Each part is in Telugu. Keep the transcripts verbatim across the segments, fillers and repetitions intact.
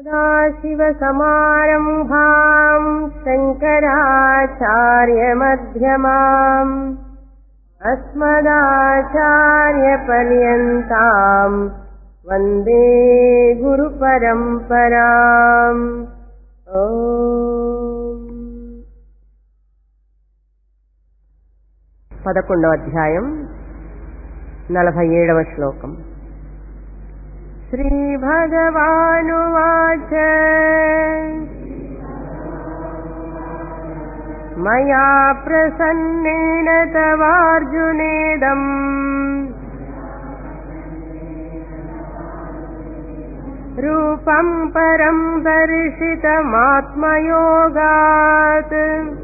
सदाशिवसमारम्भाम् शङ्कराचार्यमध्यमाम् अस्मदाचार्यपर्यन्ताम् वन्दे गुरुपरम्पराम्। పదకొండవ అధ్యాయం నలభై ఏడవ శ్లోకం. శ్రీభగవానువాచ మయా ప్రసన్నేన తవార్జునేదం రూపం పరం దర్శితమాత్మయోగాత్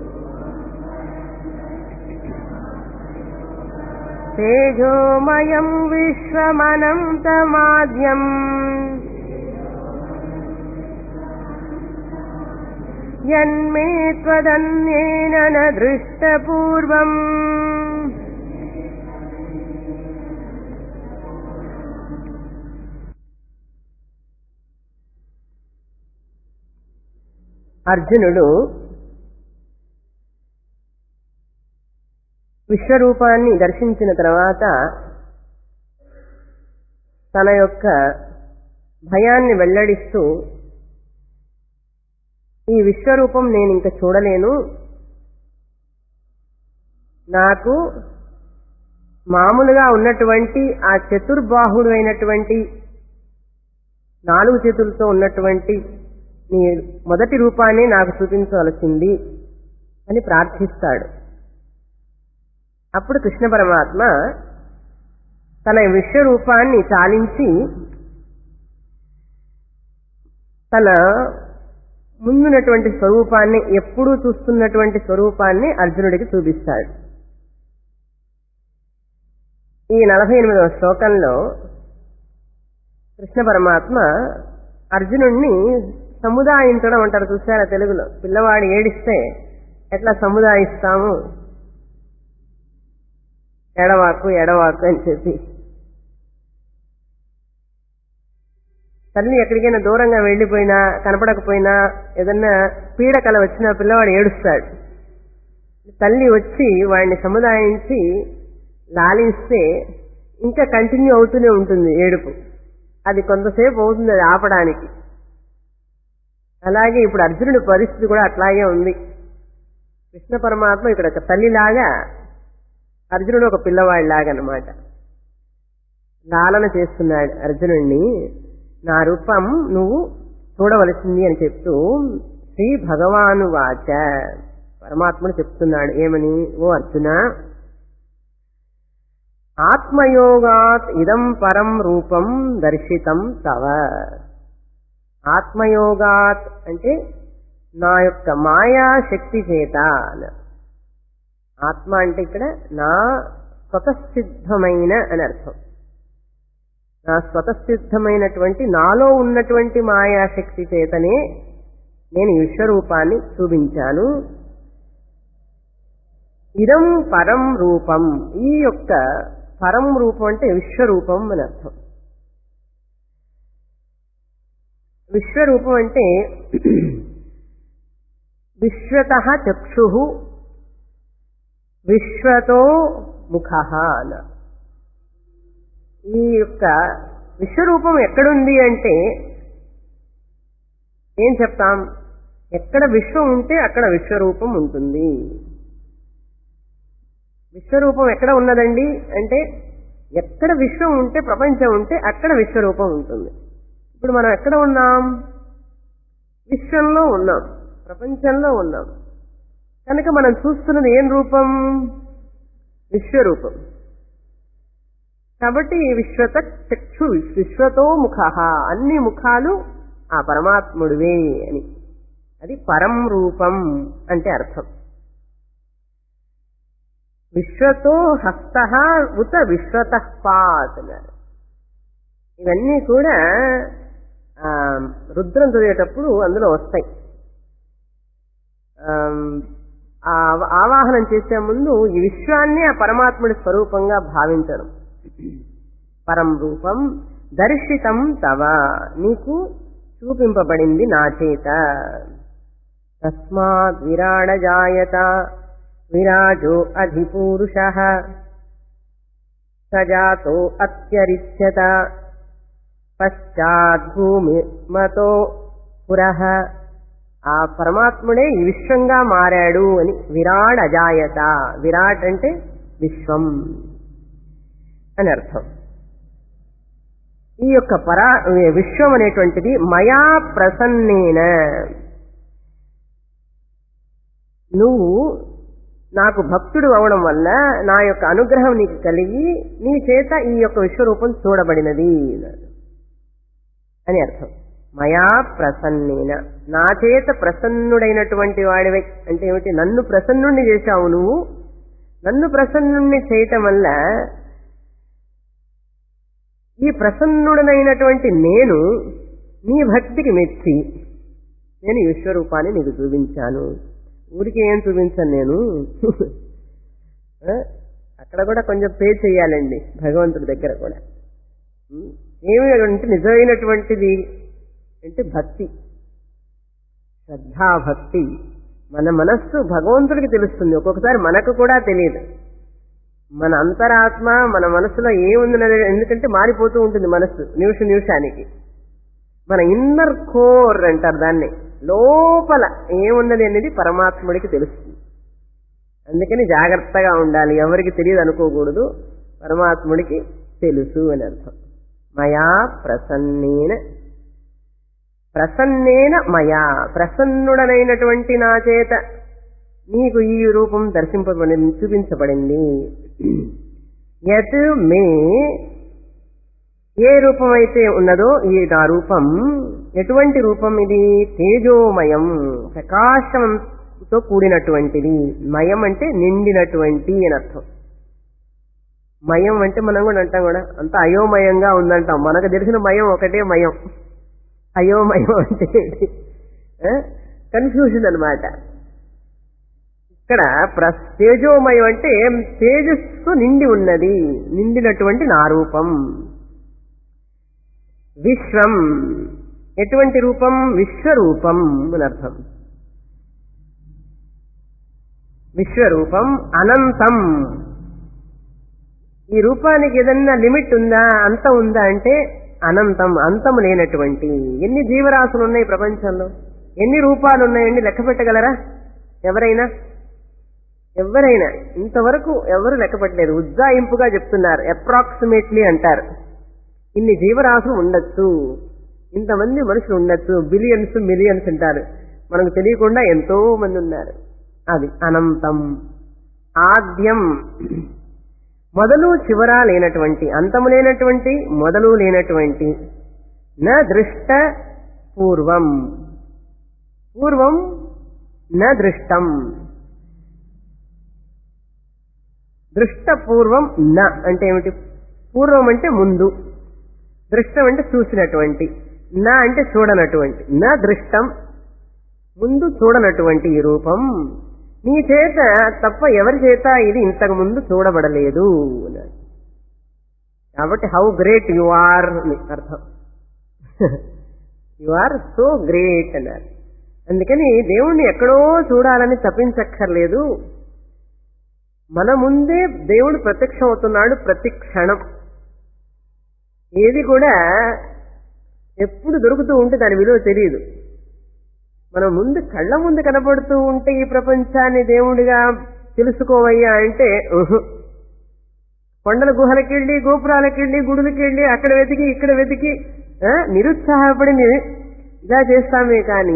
తేజోమయం విశ్వమనంతమాద్యం యన్మే త్వదన్యేన న దృష్టపూర్వం. అర్జునుడు విశ్వరూపాన్ని దర్శించిన తర్వాత తన యొక్క భయాన్ని వెల్లడిస్తూ, ఈ విశ్వరూపం నేను ఇంక చూడలేను, నాకు మామూలుగా ఉన్నటువంటి ఆ చతుర్బాహుడు అయినటువంటి నాలుగు చేతులతో ఉన్నటువంటి నీ మొదటి రూపాన్ని నాకు చూపించవలసింది అని ప్రార్థిస్తాడు. అప్పుడు కృష్ణ పరమాత్మ తన విశ్వరూపాన్ని చాలించి తన ముందున్నటువంటి స్వరూపాన్ని, ఎప్పుడూ చూస్తున్నటువంటి స్వరూపాన్ని అర్జునుడికి చూపిస్తాడు. ఈ నలభై ఎనిమిదవ శ్లోకంలో కృష్ణ పరమాత్మ అర్జునుడిని సముదాయించడం అంటారు, చూసారా తెలుగులో. పిల్లవాడు ఏడిస్తే ఎట్లా సముదాయిస్తాము, ఎడవాకు ఎడవాకు అని చెప్పి. తల్లి ఎక్కడికైనా దూరంగా వెళ్లిపోయినా, కనపడకపోయినా, ఏదన్నా పీడకల వచ్చినా పిల్లవాడు ఏడుస్తాడు. తల్లి వచ్చి వాడిని సముదాయించి లాలిస్తే ఇంకా కంటిన్యూ అవుతూనే ఉంటుంది ఏడుపు. అది కొంతసేపు అవుతుంది అది ఆపడానికి. అలాగే ఇప్పుడు అర్జునుడి పరిస్థితి కూడా అట్లాగే ఉంది. కృష్ణ పరమాత్మ ఇక్కడ ఒక తల్లిలాగా, అర్జునుడు ఒక పిల్లవాడిలాగా అన్నమాట. లాలన చేస్తున్నాడు అర్జునుడిని. నా రూపం నువ్వు చూడవలసింది అని చెప్తూ శ్రీ భగవాను వాచ, పరమాత్ముడు చెప్తున్నాడు ఏమని, ఓ అర్జున, ఆత్మయోగాత్ ఇదం పరం రూపం దర్శితం తవ. ఆత్మయోగాత్ అంటే నా యొక్క మాయా శక్తి చేత. ఆత్మ అంటే ఇక్కడ నా స్వతసిద్ధమైన అని అర్థం. నా స్వతసిద్ధమైనటువంటి నాలో ఉన్నటువంటి మాయాశక్తి చేతనే నేను విశ్వరూపాన్ని చూపించాను. ఇదం పరం రూపం, ఈ యొక్క పరం రూపం అంటే విశ్వరూపం అని అర్థం. విశ్వరూపం అంటే విశ్వతః చక్షుః విశ్వతో ముఖః అన. ఈ యొక్క విశ్వరూపం ఎక్కడుంది అంటే ఏం చెప్తాం, ఎక్కడ విశ్వం ఉంటే అక్కడ విశ్వరూపం ఉంటుంది. విశ్వరూపం ఎక్కడ ఉన్నదండి అంటే ఎక్కడ విశ్వం ఉంటే, ప్రపంచం ఉంటే అక్కడ విశ్వరూపం ఉంటుంది. ఇప్పుడు మనం ఎక్కడ ఉన్నాం, విశ్వంలో ఉన్నాం, ప్రపంచంలో ఉన్నాం. కనుక మనం చూస్తున్నది ఏం రూపం, విశ్వరూపం. కాబట్టి విశ్వత చక్షు విశ్వతో ముఖ, అన్ని ముఖాలు ఆ పరమాత్ముడివే అని. అది పరం రూపం అంటే అర్థం. విశ్వతో హస్త ఉత విశ్వత పాత్ అన్నారు. ఇవన్నీ కూడా రుద్రం చదివేటప్పుడు అందులో వస్తాయి. ఆవాహనం చేసే ముందు ఈ విశ్వాన్ని ఆ పరమాత్ముడి స్వరూపంగా భావించడం. పరం రూపం దర్శితం తవ, నీకు చూపింపబడింది నా చేత. తస్మాత్ విరాడ జాయత విరాజో అధిపూరుషః సజాతో అత్యరిచ్యత పశ్చాద్భూమి మతో పురః. ఆ పరమాత్ముడే ఈ విశ్వంగా మారాడు అని. విరాట్ అజాయత, విరాట్ అంటే విశ్వం అని అర్థం. ఈ యొక్క పరా విశ్వం అనేటువంటిది మయా ప్రసన్నేన, నువ్వు నాకు భక్తుడు అవడం వల్ల నా యొక్క అనుగ్రహం నీకు కలిగి నీ చేత ఈ యొక్క విశ్వరూపం చూడబడినది అని అర్థం. మయా ప్రసన్నేన, నా చేత ప్రసన్నుడైనటువంటి వాడివై అంటే ఏమిటి? నన్ను ప్రసన్నుణ్ణి చేశావు నువ్వు. నన్ను ప్రసన్నుణ్ణి చేయటం వల్ల ఈ ప్రసన్నుడనైనటువంటి నేను నీ భక్తికి మెచ్చి నేను ఈ విశ్వరూపాన్ని నీకు చూపించాను. ఊరికి ఏం చూపించాను నేను, అక్కడ కూడా కొంచెం పే చేయాలండి భగవంతుడి దగ్గర కూడా. ఏమి అంటే నిజమైనటువంటిది అంటే భక్తి, శ్రద్ధాభక్తి. మన మనస్సు భగవంతుడికి తెలుస్తుంది, ఒక్కొక్కసారి మనకు కూడా తెలియదు. మన అంతరాత్మ మన మనసులో ఏముందనేది ఎందుకంటే మారిపోతూ ఉంటుంది మనస్సు నిమిష నిమిషానికి. మన ఇన్నర్ కోర్ అంటారు దాన్ని, లోపల ఏమున్నది అనేది పరమాత్ముడికి తెలుస్తుంది. అందుకని జాగ్రత్తగా ఉండాలి, ఎవరికి తెలియదు అనుకోకూడదు, పరమాత్ముడికి తెలుసు అని అర్థం. మయా ప్రసన్నేన, ప్రసన్నేన మయా, ప్రసన్నుడనైనటువంటి నా చేత నీకు ఈ రూపం దర్శింపబడింది, చూపించబడింది. యత్ మే, ఏ రూపం అయితే ఉన్నదో ఈ నా రూపం, ఎటువంటి రూపం ఇది? తేజోమయం, ప్రకాశంతో కూడినటువంటిది. మయం అంటే నిండినటువంటి అని అర్థం. మయం అంటే మనం కూడా అంటాం కూడా, అంత అయోమయంగా ఉందంటాం. మనకు తెలిసిన మయం ఒకటే మయం, అయోమయం అంటే కన్ఫ్యూజన్ అనమాట. ఇక్కడ తేజోమయం అంటే తేజస్సు నిండి ఉన్నది, నిండినటువంటి నా రూపం. విశ్వం, ఎటువంటి రూపం? విశ్వరూపం అని అర్థం. విశ్వరూపం అనంతం. ఈ రూపానికి ఏదన్నా లిమిట్ ఉందా, అంతం ఉందా అంటే అనంతం, అంతం లేనటువంటి. ఎన్ని జీవరాశులు ఉన్నాయి ప్రపంచంలో, ఎన్ని రూపాలు ఉన్నాయండి, లెక్క పెట్టగలరా ఎవరైనా? ఎవరైనా ఇంతవరకు ఎవరు లెక్క పెట్టలేదు. ఉజ్జాయింపుగా చెప్తున్నారు, అప్రాక్సిమేట్లీ అంటారు. ఇన్ని జీవరాశులు ఉండొచ్చు, ఇంతమంది మనుషులు ఉండొచ్చు, బిలియన్స్ మిలియన్స్ అంటారు. మనకు తెలియకుండా ఎంతో మంది ఉన్నారు. అది అనంతం. ఆద్యం, మొదలు చివర లేనటువంటి, అంతము లేనటువంటి, మొదలు లేనటువంటి. న దృష్ట పూర్వం, పూర్వం న దృష్టం. దృష్టపూర్వం న అంటే ఏమిటి? పూర్వం అంటే ముందు, దృష్టం అంటే చూసినటువంటి, నా అంటే చూడనటువంటి. నా దృష్టం, ముందు చూడనటువంటి ఈ రూపం నీ చేత తప్ప ఎవరి చేత ఇది ఇంతకు ముందు చూడబడలేదు. కాబట్టి హౌ గ్రేట్ యు ఆర్ అని అర్థం. యు ఆర్ సో గ్రేట్ అన్నారు. అందుకని దేవుణ్ణి ఎక్కడో చూడాలని తప్పించక్కర్లేదు, మన ముందే దేవుడు ప్రత్యక్షం అవుతున్నాడు ప్రతి క్షణం. ఏది కూడా ఎప్పుడు దొరుకుతూ ఉంటే దాని విలువ తెలియదు. మనం ముందు కళ్ళ ముందు కనపడుతూ ఉంటే ఈ ప్రపంచాన్ని దేవుడిగా తెలుసుకోవయ్యా అంటే కొండల గుహలకెళ్ళి, గోపురాలకెళ్ళి, గుడులకెళ్ళి, అక్కడ వెతికి ఇక్కడ వెతికి నిరుత్సాహపడి ఇలా చేస్తామే కానీ,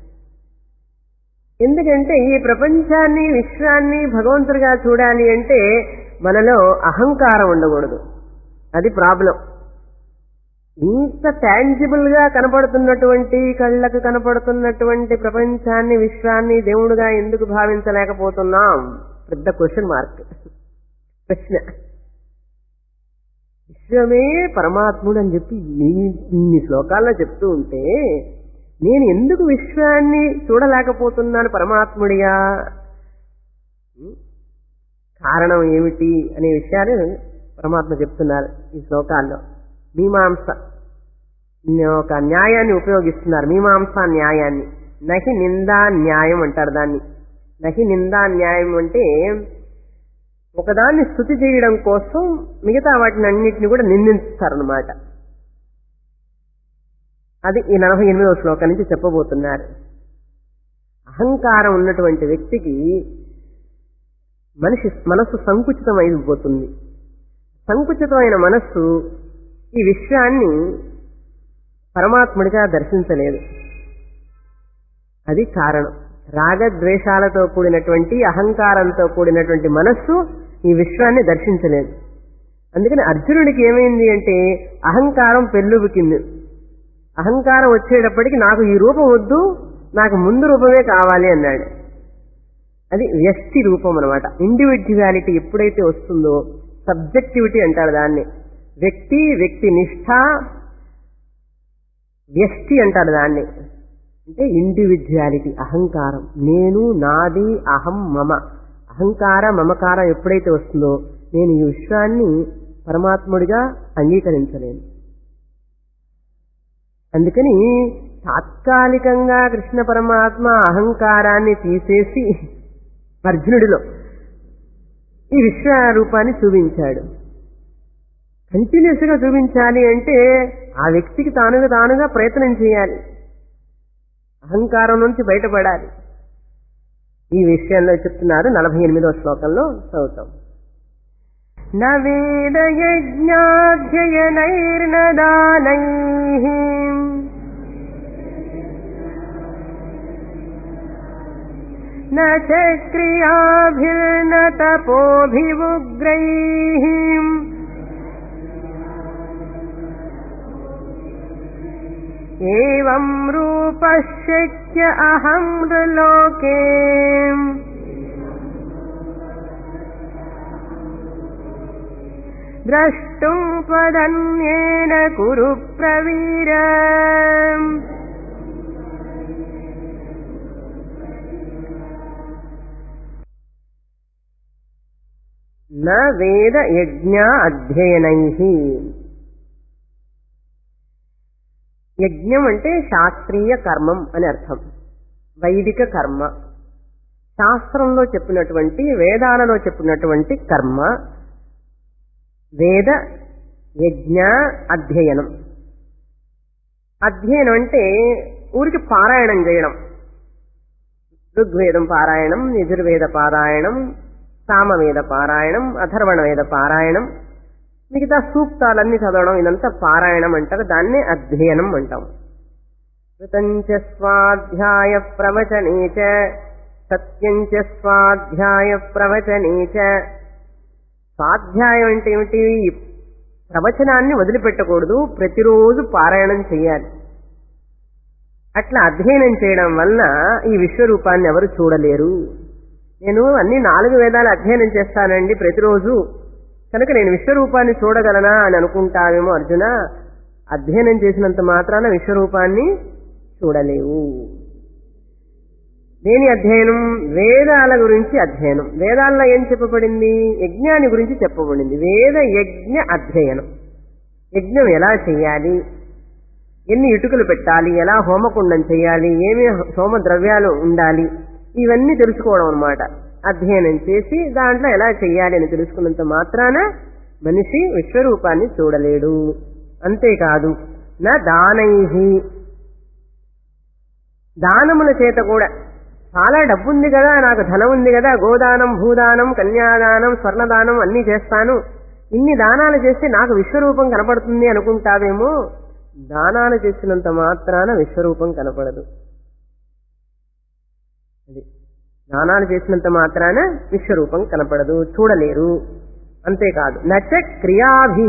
ఎందుకంటే ఈ ప్రపంచాన్ని విశ్వాన్ని భగవంతుడిగా చూడాలి అంటే మనలో అహంకారం ఉండకూడదు. అది ప్రాబ్లం. ఇంత టాంజిబుల్ గా కనపడుతున్నటువంటి, కళ్ళకు కనపడుతున్నటువంటి ప్రపంచాన్ని విశ్వాన్ని దేవుడుగా ఎందుకు భావించలేకపోతున్నాం? పెద్ద క్వశ్చన్ మార్క్, ప్రశ్న. విశ్వమే పరమాత్ముడు అని చెప్పి ఇన్ని శ్లోకాల్లో చెప్తూ ఉంటే నేను ఎందుకు విశ్వాన్ని చూడలేకపోతున్నాను పరమాత్ముడిగా? కారణం ఏమిటి అనే విషయాన్ని పరమాత్మ చెప్తున్నారు ఈ శ్లోకాల్లో. మీమాంస, ఒక న్యాయాన్ని ఉపయోగిస్తున్నారు, మీమాంసా న్యాయాన్ని. నహి నిందా న్యాయం అంటారు దాన్ని. నహి నిందా న్యాయం అంటే ఒకదాన్ని స్తుతి చేయడం కోసం మిగతా వాటిని అన్నింటినీ కూడా నిందిస్తారనమాట. అది ఈ నలభై ఎనిమిదవ శ్లోకం నుంచి చెప్పబోతున్నారు. అహంకారం ఉన్నటువంటి వ్యక్తికి మనిషి మనస్సు సంకుచితమైపోతుంది. సంకుచితమైన మనస్సు ఈ విశ్వాన్ని పరమాత్ముడిగా దర్శించలేదు. అది కారణం. రాగద్వేషాలతో కూడినటువంటి అహంకారంతో కూడినటువంటి మనస్సు ఈ విశ్వాన్ని దర్శించలేదు. అందుకని అర్జునుడికి ఏమైంది అంటే అహంకారం పెళ్ళుబుకింది. అహంకారం వచ్చేటప్పటికి నాకు ఈ రూపం వద్దు, నాకు ముందు రూపమే కావాలి అన్నాడు. అది వ్యష్టి రూపం అనమాట. ఇండివిడ్యువాలిటీ ఎప్పుడైతే వస్తుందో, సబ్జెక్టివిటీ అంటారు దాన్ని. వ్యక్తి వ్యక్తి నిష్ఠ వ్యష్టి అంటారు దాన్ని. అంటే ఇండివిడ్యువాలిటీ, అహంకారం, నేను, నాది, అహం, మమ. అహంకార మమకారం ఎప్పుడైతే వస్తుందో నేను ఈ విశ్వాన్ని పరమాత్ముడిగా అంగీకరించలేను. అందుకని తాత్కాలికంగా కృష్ణ పరమాత్మ అహంకారాన్ని తీసేసి అర్జునుడిలో ఈ విశ్వరూపాన్ని చూపించాడు. కంటిన్యూస్ గా చూపించాలి అంటే ఆ వ్యక్తికి తానుగా తానుగా ప్రయత్నం చేయాలి, అహంకారం నుంచి బయటపడాలి. ఈ విషయంలో చెప్తున్నారు నలభై ఎనిమిదవ శ్లోకంలో చదువుతాం. న వేద యజ్ఞాధ్యయనైర్న దానైః న చ క్రియాభిర్న తపోభివుగ్రైః ఏవం రూపః శక్య అహం లోకే ద్రష్టుం త్వదన్యేన కురు ప్రవీర. న వేద యజ్ఞ అధ్యయనైః. యజ్ఞం అంటే శాస్త్రీయ కర్మం అని అర్థం, వైదిక కర్మ. శాస్త్రంలో చెప్పినటువంటి, వేదాలలో చెప్పినటువంటి కర్మ వేద యజ్ఞ అధ్యయనం. అధ్యయనం అంటే ఊరికి పారాయణం చేయడం. ఋగ్వేదం పారాయణం, యజుర్వేద పారాయణం, సామవేద పారాయణం, అథర్వణ వేద పారాయణం, మిగతా సూక్తాలన్నీ చదవడం, ఇదంతా పారాయణం అంటారు. దాన్నే అధ్యయనం అంటాం. కృతంచ స్వాధ్యాయ ప్రవచనేచ సత్యంచ స్వాధ్యాయ ప్రవచనేచ. స్వాధ్యాయం అంటే ఏమిటి? ప్రవచనాన్ని వదిలిపెట్టకూడదు, ప్రతిరోజు పారాయణం చేయాలి. అట్లా అధ్యయనం చేయడం వల్ల ఈ విశ్వరూపాన్ని ఎవరు చూడలేరు. నేను అన్ని నాలుగు వేదాలు అధ్యయనం చేస్తానండి ప్రతిరోజు, కనుక నేను విశ్వరూపాన్ని చూడగలనా అని అనుకుంటావేమో అర్జున. అధ్యయనం చేసినంత మాత్రాన విశ్వరూపాన్ని చూడలేవు. దేని అధ్యయనం? వేదాల గురించి అధ్యయనం. వేదాల్లో ఏం చెప్పబడింది? యజ్ఞాన్ని గురించి చెప్పబడింది. వేద యజ్ఞ అధ్యయనం. యజ్ఞం ఎలా చేయాలి, ఎన్ని ఇటుకలు పెట్టాలి, ఎలా హోమకుండం చేయాలి, ఏమి హోమ ద్రవ్యాలు ఉండాలి, ఇవన్నీ తెలుసుకోవడం అన్నమాట. అధ్యయనం చేసి దాంట్లో ఎలా చెయ్యాలి అని తెలుసుకున్నంత మాత్రాన మనిషి విశ్వరూపాన్ని చూడలేడు. అంతేకాదు నా దానైహి, దానముల చేత కూడా. చాలా డబ్బుంది కదా, నాకు ధనం ఉంది కదా, గోదానం, భూదానం, కన్యాదానం, స్వర్ణదానం అన్నీ చేస్తాను, ఇన్ని దానాలు చేస్తే నాకు విశ్వరూపం కనపడుతుంది అనుకుంటావేమో. దానాలు చేసినంత మాత్రాన విశ్వరూపం కనపడదు. అది దానాలు చేసినంత మాత్రాన విశ్వరూపం కనపడదు, చూడలేరు. అంతేకాదు నచ క్రియాభి,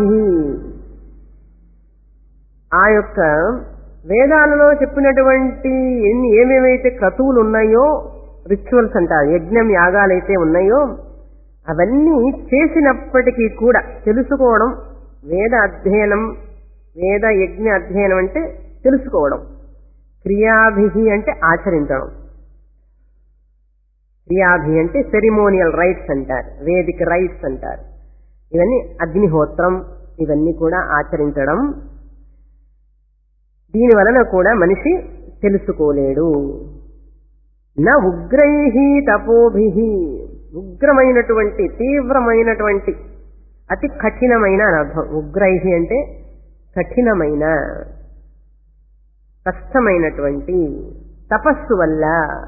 ఆ యొక్క వేదాలలో చెప్పినటువంటి ఎన్ని ఏమేమైతే క్రతువులు ఉన్నాయో, రిచువల్స్ అంటారు, యజ్ఞం యాగాలైతే ఉన్నాయో అవన్నీ చేసినప్పటికీ కూడా తెలుసుకోవడం. వేద అధ్యయనం, వేద యజ్ఞ అధ్యయనం అంటే తెలుసుకోవడం. క్రియాభి అంటే ఆచరించడం. క్రియాభి అంటే సెరిమోనియల్ రైట్స్ అంటారు, వేదిక రైట్స్ అంటారు. ఇవన్నీ అగ్నిహోత్రం, ఇవన్నీ కూడా ఆచరించడం. దీని వలన కూడా మనిషి తెలుసుకోలేడు. నా ఉగ్రైహి తపోభిహి, ఉగ్రమైనటువంటి తీవ్రమైనటువంటి అతి కఠినమైన అని అర్థం. ఉగ్రైహి అంటే కఠినమైన కష్టమైనటువంటి తపస్సు వల్ల.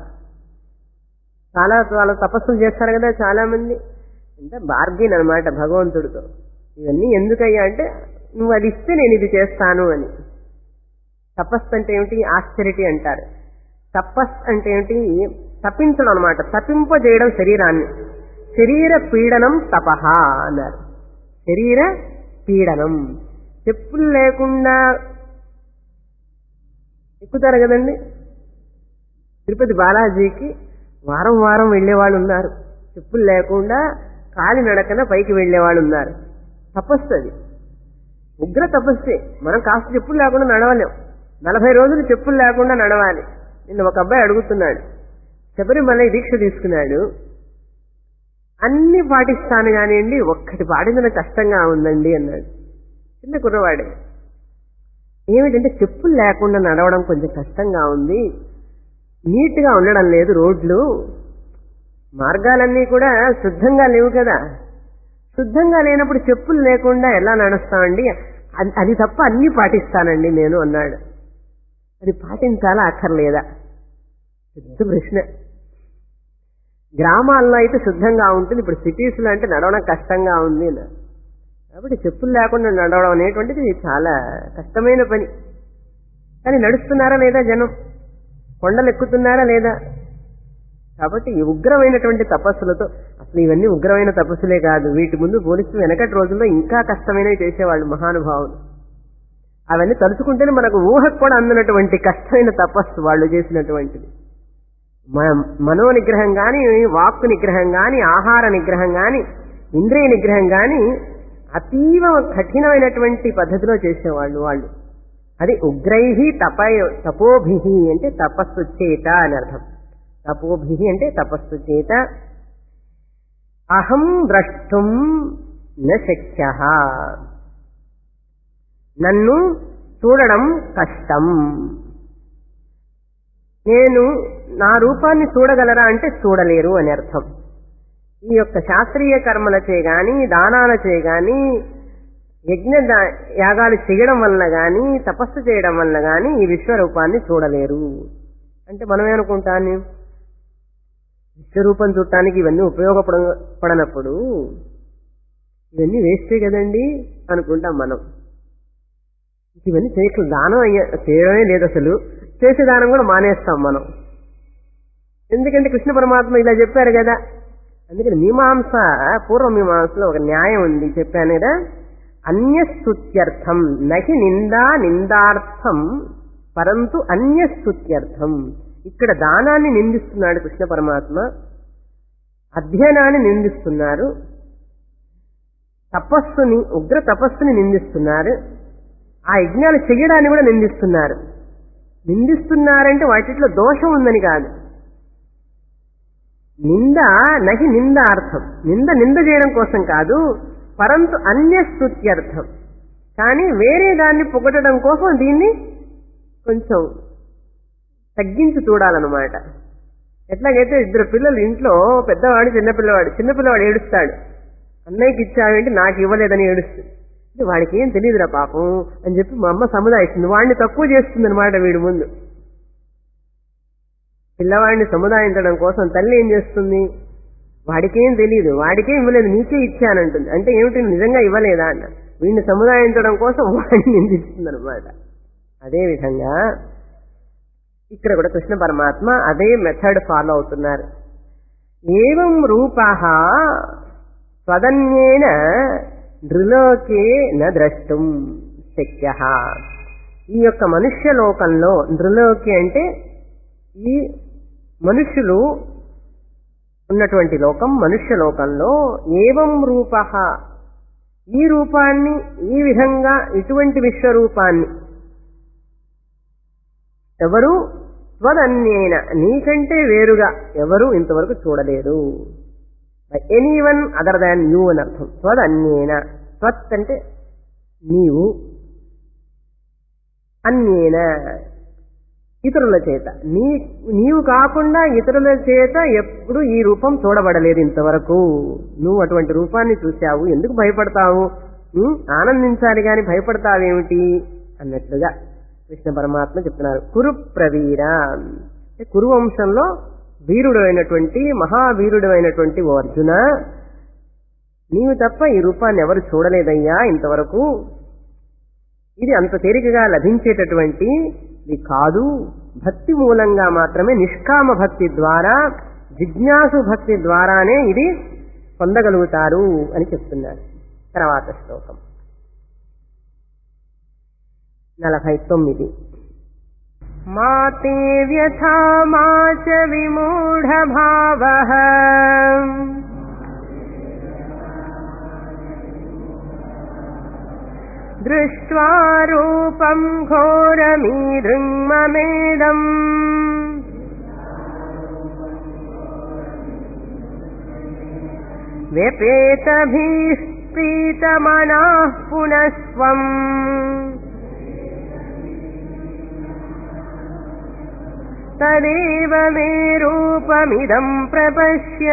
చాలా చాలా తపస్సులు చేస్తారు కదా చాలా మంది, అంటే బార్గెన్ అనమాట భగవంతుడితో. ఇవన్నీ ఎందుకయ్యా అంటే నువ్వు అది ఇస్తే నేను ఇది చేస్తాను అని. తపస్సు అంటే ఏమిటి? ఆస్టెరిటీ అంటారు. తపస్సు అంటే ఏమిటి? తప్పించడం అనమాట, తప్పింపజేయడం శరీరాన్ని. శరీర పీడనం తపహ అన్నారు. శరీర పీడనం. చెప్పులు లేకుండా ఎక్కుతారు కదండి తిరుపతి బాలాజీకి. వారం వారం వెళ్లేవాళ్ళు ఉన్నారు, చెప్పులు లేకుండా కాలి నడకన పైకి వెళ్లేవాళ్ళు ఉన్నారు. తపస్సు అది, ఉగ్ర తపస్సే. మనం కాస్త చెప్పులు లేకుండా నడవలేం, నలభై రోజులు చెప్పులు లేకుండా నడవాలి. నిన్న ఒక అబ్బాయి అడుగుతున్నాడు, శబరిమల దీక్ష తీసుకున్నాడు, అన్ని పాటిస్తాను కానివ్వండి ఒక్కటి పాటించడం కష్టంగా ఉందండి అన్నాడు. చిన్న కుర్రవాడే. ఏమిటంటే చెప్పులు లేకుండా నడవడం కొంచెం కష్టంగా ఉంది, నీట్ గా ఉండడం లేదు రోడ్లు, మార్గాలన్నీ కూడా శుద్ధంగా లేవు కదా. శుద్ధంగా లేనప్పుడు చెప్పులు లేకుండా ఎలా నడుస్తామండి? అది తప్ప అన్ని పాటిస్తానండి నేను అన్నాడు. అది పాటించాలా అక్కర్లేదా? పెద్ద ప్రశ్న. గ్రామాల్లో అయితే శుద్ధంగా ఉంటుంది, ఇప్పుడు సిటీస్ లో అంటే నడవడం కష్టంగా ఉంది. కాబట్టి చెప్పులు లేకుండా నడవడం అనేటువంటిది చాలా కష్టమైన పని. కానీ నడుస్తున్నారా లేదా జనం? కొండలు ఎక్కుతున్నారా లేదా? కాబట్టి ఈ ఉగ్రమైనటువంటి తపస్సులతో, అసలు ఇవన్నీ ఉగ్రమైన తపస్సులే కాదు, వీటి ముందు పోలిస్తూ వెనకటి రోజుల్లో ఇంకా కష్టమైనవి చేసేవాళ్ళు మహానుభావులు. అవన్నీ తలుచుకుంటేనే మనకు ఊహకు కూడా అందనటువంటి కష్టమైన తపస్సు వాళ్ళు చేసినటువంటిది. మనో నిగ్రహం గాని, వాక్కు నిగ్రహం గాని, ఆహార నిగ్రహం గాని, ఇంద్రియ నిగ్రహం గాని అతీవ కఠినమైనటువంటి పద్ధతిలో చేసేవాళ్ళు వాళ్ళు. అది ఉగ్రైహి తపయో తపోభిహి అంటే తపస్సు చేత అని అర్థం. తపోభిహి అంటే తపస్సు చేత. అహం ద్రష్టుం న శక్యః, నన్ను చూడడం కష్టం. నేను నా రూపాన్ని చూడగలరా అంటే చూడలేరు అని అర్థం. ఈ యొక్క శాస్త్రీయ కర్మలచే గాని, దానాలచే గాని, యజ్ఞ యాగాలు చేయడం వల్ల గాని, తపస్సు చేయడం వల్ల గాని ఈ విశ్వరూపాన్ని చూడలేరు. అంటే మనం ఏమనుకుంటాను, విశ్వరూపం చూడటానికి ఇవన్నీ ఉపయోగపడనప్పుడు ఇవన్నీ వేస్టే కదండి అనుకుంటాం మనం. ఇవన్నీ చేయట్లేదు, దానం అయ్యే చేయడమే లేదు, అసలు చేసే దానం కూడా మానేస్తాం మనం. ఎందుకంటే కృష్ణ పరమాత్మ ఇలా చెప్పారు కదా. అందుకని మీమాంస, పూర్వ మీమాంసలో ఒక న్యాయం ఉంది, చెప్పాను కదా. అన్యస్తుత్యర్థం నహి నిందా నిందార్థం పరంతు అన్యస్తుత్యర్థం. ఇక్కడ దానాన్ని నిందిస్తున్నాడు కృష్ణ పరమాత్మ, అధ్యయనాన్ని నిందిస్తున్నారు, తపస్సుని, ఉగ్ర తపస్సుని నిందిస్తున్నారు, ఆ యజ్ఞాలు చెయ్యడాన్ని కూడా నిందిస్తున్నారు. నిందిస్తున్నారంటే వాటిలో దోషం ఉందని కాదు. నింద నహి నిందార్థం, నింద నింద చేయడం కోసం కాదు, పరంతు అన్యస్తుత్యర్థం, కానీ వేరే దాన్ని పొగడడం కోసం దీన్ని కొంచెం తగ్గించి చూడాలన్నమాట. ఎట్లాగైతే ఇద్దరు పిల్లలు ఇంట్లో, పెద్దవాడు చిన్నపిల్లవాడు, చిన్నపిల్లవాడు ఏడుస్తాడు, అన్నయ్యకి ఇచ్చావేంటి నాకు ఇవ్వలేదని ఏడుస్తుంది. వాడికి ఏం తెలియదురా పాపం అని చెప్పి మా అమ్మ సముదాయిస్తుంది, వాడిని తక్కువ చేస్తుంది అనమాట వీడి ముందు. పిల్లవాడిని సముదాయించడం కోసం తల్లి ఏం చేస్తుంది, వాడికేం తెలియదు, వాడికేం ఇవ్వలేదు, నీకే ఇచ్చానంటుంది. అంటే ఏమిటి, నిజంగా ఇవ్వలేదా అన్న. వీడిని సముదాయించడం కోసం వాడిని నిందిస్తుంది అనమాట. అదేవిధంగా ఇక్కడ కూడా కృష్ణ పరమాత్మ అదే మెథడ్ ఫాలో అవుతున్నారు. ఏవం రూపః స్వదన్యేన నృలోకే న ద్రష్టుం శక్యః. ఈ యొక్క మనుష్య లోకంలో, నృలోకి అంటే ఈ మనుష్యులు ఉన్నటువంటి లోకం, మనుష్య లోకంలో ఏవం రూపః, ఈ రూపాన్ని, ఈ విధంగా ఇటువంటి విశ్వరూపాన్ని ఎవరు స్వదన్యేన నీకంటే వేరుగా ఎవరు ఇంతవరకు చూడలేదు. ఎనీవన్ అదర్ దాన్ యూ అని అర్థం. స్వదన్యేన, స్వత్ అంటే నీవు, అన్యేన ఇతరుల చేత, నీ నీవు కాకుండా ఇతరుల చేత ఎప్పుడు ఈ రూపం చూడబడలేదు ఇంతవరకు. నువ్వు అటువంటి రూపాన్ని చూశావు, ఎందుకు భయపడతావు? ఆనందించాలి గాని భయపడతావేమిటి అన్నట్లుగా కృష్ణ పరమాత్మ చెప్తున్నారు. కురు ప్రవీర, కురు వంశంలో వీరుడు అయినటువంటి మహావీరుడు అయినటువంటి ఓ అర్జున, నీవు తప్ప ఈ రూపాన్ని ఎవరు చూడలేదయ్యా ఇంతవరకు. ఇది అంత తేలికగా లభించేటటువంటి ఇది కాదు. భక్తి మూలంగా మాత్రమే, నిష్కామ భక్తి ద్వారా, జిజ్ఞాసు భక్తి ద్వారానే ఇది పొందగలుగుతారు అని చెప్తున్నారు. తర్వాత శ్లోకం నలభై తొమ్మిది. మాతే వ్యథా మాచ విమూఢ భావః దృష్ట్వా రూపం ఘోరమీదృం మమేదం వ్యపేతభీః ప్రీతమనాః పునస్త్వం తదేవ మే రూపమిదం ప్రపశ్య.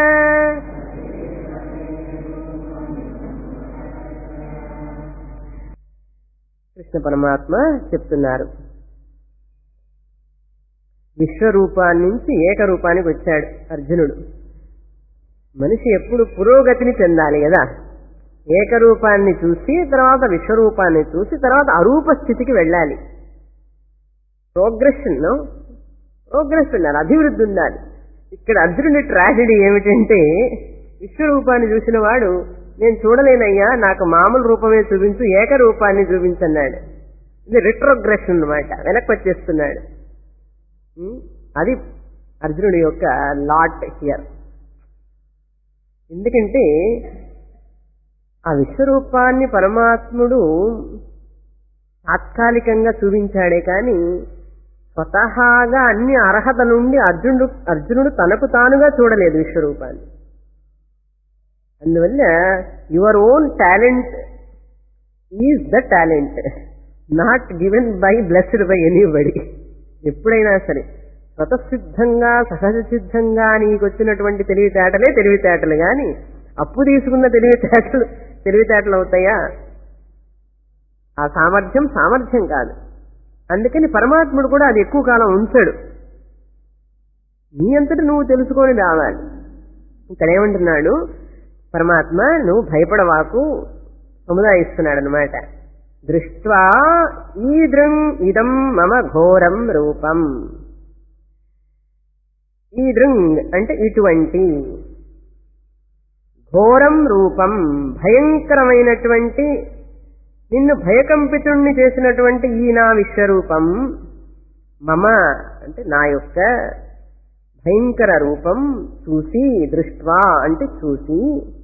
కృష్ణ పరమాత్మ చెప్తున్నారు, విశ్వరూపాన్ని నుంచి ఏకరూపానికి వచ్చాడు అర్జునుడు. మనిషి ఎప్పుడు పురోగతిని చెందాలి కదా. ఏకరూపాన్ని చూసి తర్వాత విశ్వరూపాన్ని చూసి తర్వాత అరూప స్థితికి వెళ్ళాలి. ప్రోగ్రెషన్ ప్రోగ్రెస్ ఉండాలి, అభివృద్ధి ఉండాలి. ఇక్కడ అర్జునుడి ట్రాజెడీ ఏమిటంటే, విశ్వరూపాన్ని చూసిన వాడు నేను చూడలేనయ్యా, నాకు మామూలు రూపమే చూపించు, ఏకరూపాన్ని చూపించన్నాడు. ఇది రిట్రోగ్రెషన్ అన్నమాట, వెనక్కి వచ్చేస్తున్నాడు. అది అర్జునుడి యొక్క లాట్ హియర్. ఎందుకంటే ఆ విశ్వరూపాన్ని పరమాత్ముడు తాత్కాలికంగా చూపించాడే కానీ స్వతహాగా అన్ని అర్హత నుండి అర్జునుడు అర్జునుడు తనకు తానుగా చూడలేదు విశ్వరూపాన్ని. అందువల్ల your own talent is the talent, not given by blessed by anybody. ఎప్పుడైనా సరే స్వతసిద్ధంగా సహజ సిద్ధంగా నీకు వచ్చినటువంటి తెలివితేటలే తెలివితేటలు గాని అప్పు తీసుకున్న తెలివితేటలు తెలివితేటలు అవుతాయా? ఆ సామర్థ్యం సామర్థ్యం కాదు. అందుకని పరమాత్ముడు కూడా అది ఎక్కువ కాలం ఉంచాడు. నీ అంతటి నువ్వు తెలుసుకొని రావాలి. ఇక్కడ ఏమంటున్నాడు పరమాత్మ, నువ్వు భయపడవాకు, సముదాయిస్తున్నాడు అనమాట. దృష్ట్వా ఈదృం ఇదం మమ ఘోరం రూపం. ఈదృంగ్ అంటే ఇటువంటి, ఘోరం రూపం భయంకరమైనటువంటి, నిన్ను భయకంపితుణ్ణి చేసినటువంటి ఈ నా విశ్వరూపం, మమ అంటే నా యొక్క భయంకర రూపం చూసి, దృష్ట్వా అంటే చూసి,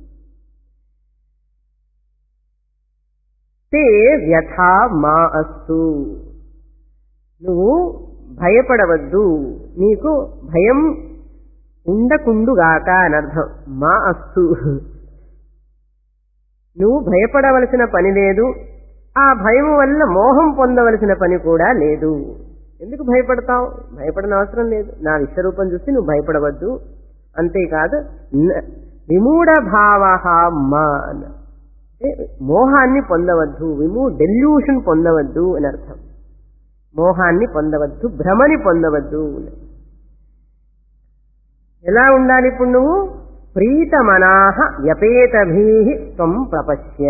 తే వ్యథా మా అస్తు, నువ్వు భయపడవద్దు, నీకు భయం ఉండకుండుగాక అనర్థం. మా అస్తు, నువ్వు భయపడవలసిన పని లేదు, ఆ భయం వల్ల మోహం పొందవలసిన పని కూడా లేదు. ఎందుకు భయపడతావు? భయపడన అవసరం లేదు. నా విశ్వరూపం చూసి నువ్వు భయపడవద్దు. అంతేకాదు విమూఢ భావ మా అంటే మోహాన్ని పొందవద్దు, విమూ డెల్యూషన్ పొందవద్దు అని అర్థం. మోహాన్ని పొందవద్దు, భ్రమని పొందవద్దు. ఎలా ఉండాలి ఇప్పుడు నువ్వు? ప్రీతమనాహ వ్యపేతభీ త్వం ప్రపశ్య.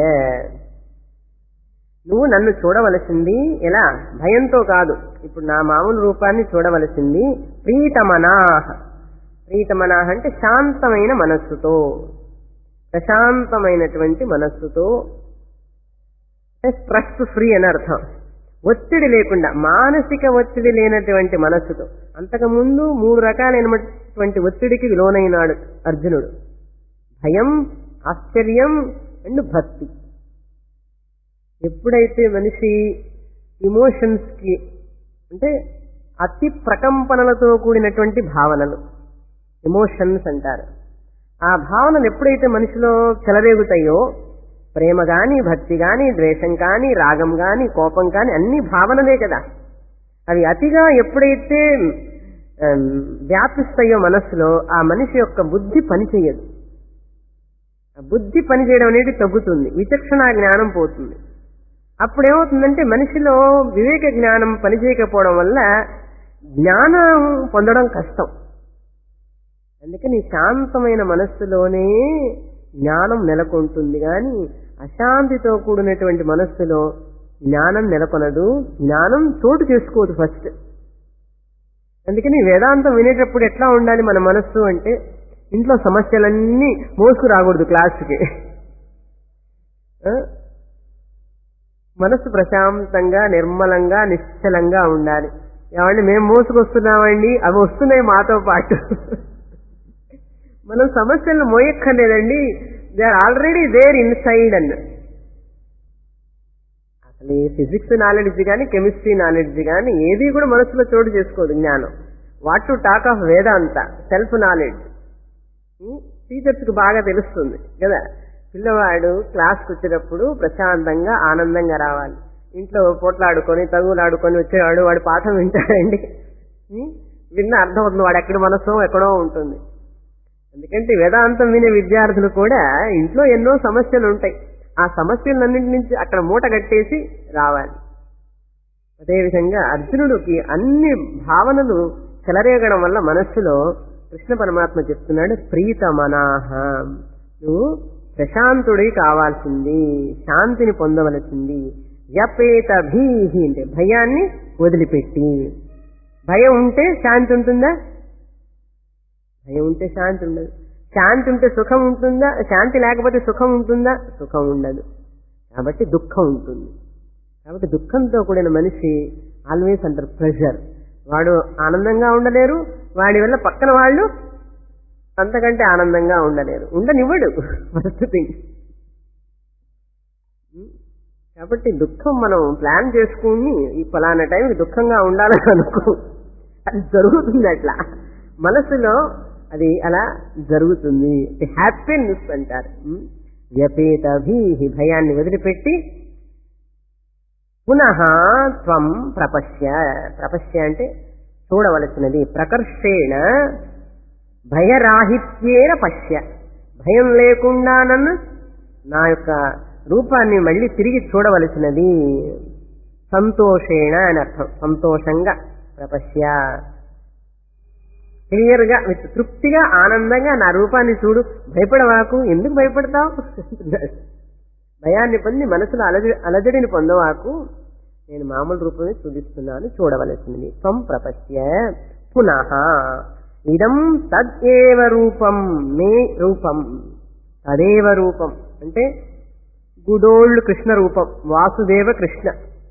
నువ్వు నన్ను చూడవలసింది ఎలా? భయంతో కాదు, ఇప్పుడు నా మామూలు రూపాన్ని చూడవలసింది ప్రీతమనాహ. ప్రీతమనాహ అంటే శాంతమైన మనస్సుతో, ప్రశాంతమైనటువంటి మనస్సుతో, స్ట్రెస్ ఫ్రీ అని అర్థం. ఒత్తిడి లేకుండా, మానసిక ఒత్తిడి లేనటువంటి మనస్సుతో. అంతకుముందు మూడు రకాలైనటువంటి ఒత్తిడికి లోనైనాడు అర్జునుడు. భయం, ఆశ్చర్యం అండ్ భక్తి. ఎప్పుడైతే మనిషి ఇమోషన్స్ కి అంటే అతి ప్రకంపనలతో కూడినటువంటి భావనలు, ఎమోషన్స్ అంటారు, ఆ భావనలు ఎప్పుడైతే మనిషిలో చెలరేగుతాయో ప్రేమ గాని, భక్తి గాని, ద్వేషం కాని, రాగం గాని, కోపం కాని అన్ని భావనలే కదా. అవి అతిగా ఎప్పుడైతే వ్యాపిస్తాయో మనస్సులో ఆ మనిషి యొక్క బుద్ధి పనిచేయదు. బుద్ధి పనిచేయడం అనేది తగ్గుతుంది, విచక్షణ జ్ఞానం పోతుంది. అప్పుడేమవుతుందంటే మనిషిలో వివేక జ్ఞానం పనిచేయకపోవడం వల్ల జ్ఞానం పొందడం కష్టం. అందుకని శాంతమైన మనస్సులోనే జ్ఞానం నెలకొంటుంది, కానీ అశాంతితో కూడినటువంటి మనస్సులో జ్ఞానం నెలకొనదు, జ్ఞానం చోటు చేసుకోదు ఫస్ట్. అందుకని వేదాంతం వినేటప్పుడు ఎట్లా ఉండాలి మన మనస్సు అంటే, ఇంట్లో సమస్యలన్నీ మోసుకు రాకూడదు క్లాసుకి. మనస్సు ప్రశాంతంగా, నిర్మలంగా, నిశ్చలంగా ఉండాలి. ఏమండి మేము మోసుకొస్తున్నామండి, అవి వస్తున్నాయి మాతో పాటు. మనం సమస్యలను మోయక్కర్లేదండి, they are already there inside అన్న. అసలు ఈ ఫిజిక్స్ నాలెడ్జ్ కానీ, కెమిస్ట్రీ నాలెడ్జ్ కానీ ఏది కూడా మనసులో చోటు చేసుకోదు జ్ఞానం. What to talk of Vedanta, self knowledge. Teachers కు బాగా తెలుస్తుంది కదా, పిల్లవాడు క్లాస్కి వచ్చేటప్పుడు ప్రశాంతంగా ఆనందంగా రావాలి. ఇంట్లో పోట్లాడుకొని తగులాడుకొని వచ్చేవాడు వాడు పాఠం వింటాడండి, విన్న అర్థం అవుతుంది, వాడు ఎక్కడ మనసో ఎక్కడో ఉంటుంది. ఎందుకంటే వేదాంతం వినే విద్యార్థులు కూడా ఇంట్లో ఎన్నో సమస్యలు ఉంటాయి, ఆ సమస్యలన్నింటి నుంచి అక్కడ మూట కట్టేసి రావాలి. అదేవిధంగా అర్జునుడికి అన్ని భావనలు చెలరేగడం వల్ల మనస్సులో కృష్ణ పరమాత్మ చెప్తున్నాడు, ప్రీతమనాహ, నువ్వు ప్రశాంతుడి కావాల్సింది, శాంతిని పొందవలసింది. యపేత భీహి అంటే భయాన్ని వదిలిపెట్టి. భయం ఉంటే శాంతి ఉంటుందా? భయం ఉంటే శాంతి ఉండదు. శాంతి ఉంటే సుఖం ఉంటుందా? శాంతి లేకపోతే సుఖం ఉంటుందా? సుఖం ఉండదు. కాబట్టి దుఃఖం ఉంటుంది. కాబట్టి దుఃఖంతో కూడిన మనిషి ఆల్వేస్ అండర్ ప్రెషర్. వాడు ఆనందంగా ఉండలేరు, వాడి వల్ల పక్కన వాళ్ళు అంతకంటే ఆనందంగా ఉండలేరు, ఉండనివ్వడు ఫస్ట్ థింగ్. కాబట్టి దుఃఖం మనం ప్లాన్ చేసుకుని ఈ ఫలానా టైంకి దుఃఖంగా ఉండాలని అనుకో, అది జరుగుతుంది. అట్లా మనసులో అది అలా జరుగుతుంది. హ్యాపీనెస్ అంటారు. వ్యపేత భీహి, భయాన్ని వదిలిపెట్టి పునః త్వం ప్రపశ్య, ప్రపశ్య అంటే చూడవలసినది. ప్రకర్షేణ భయరాహిత్యేన పశ్య, భయం లేకుండా నన్ను నా యొక్క రూపాన్ని మళ్ళీ తిరిగి చూడవలసినది. సంతోషేణ అని అర్థం, సంతోషంగా ప్రపశ్య, క్లియర్ గా విత్ తృప్తిగా ఆనందంగా నా రూపాన్ని చూడు, భయపడవాకు. ఎందుకు భయపడతావు? భయాన్ని పొంది మనసులో అలజడి అలజడిని పొందవాకు, నేను మామూలు రూపమే చూపిస్తున్నాను, చూడవలసింది. త్వం ప్రపశ్య పునః ఇదం తదేవ రూపం మే రూపం. తదేవ రూపం అంటే గుడ్ ఓల్డ్ కృష్ణ రూపం, వాసుదేవ కృష్ణ.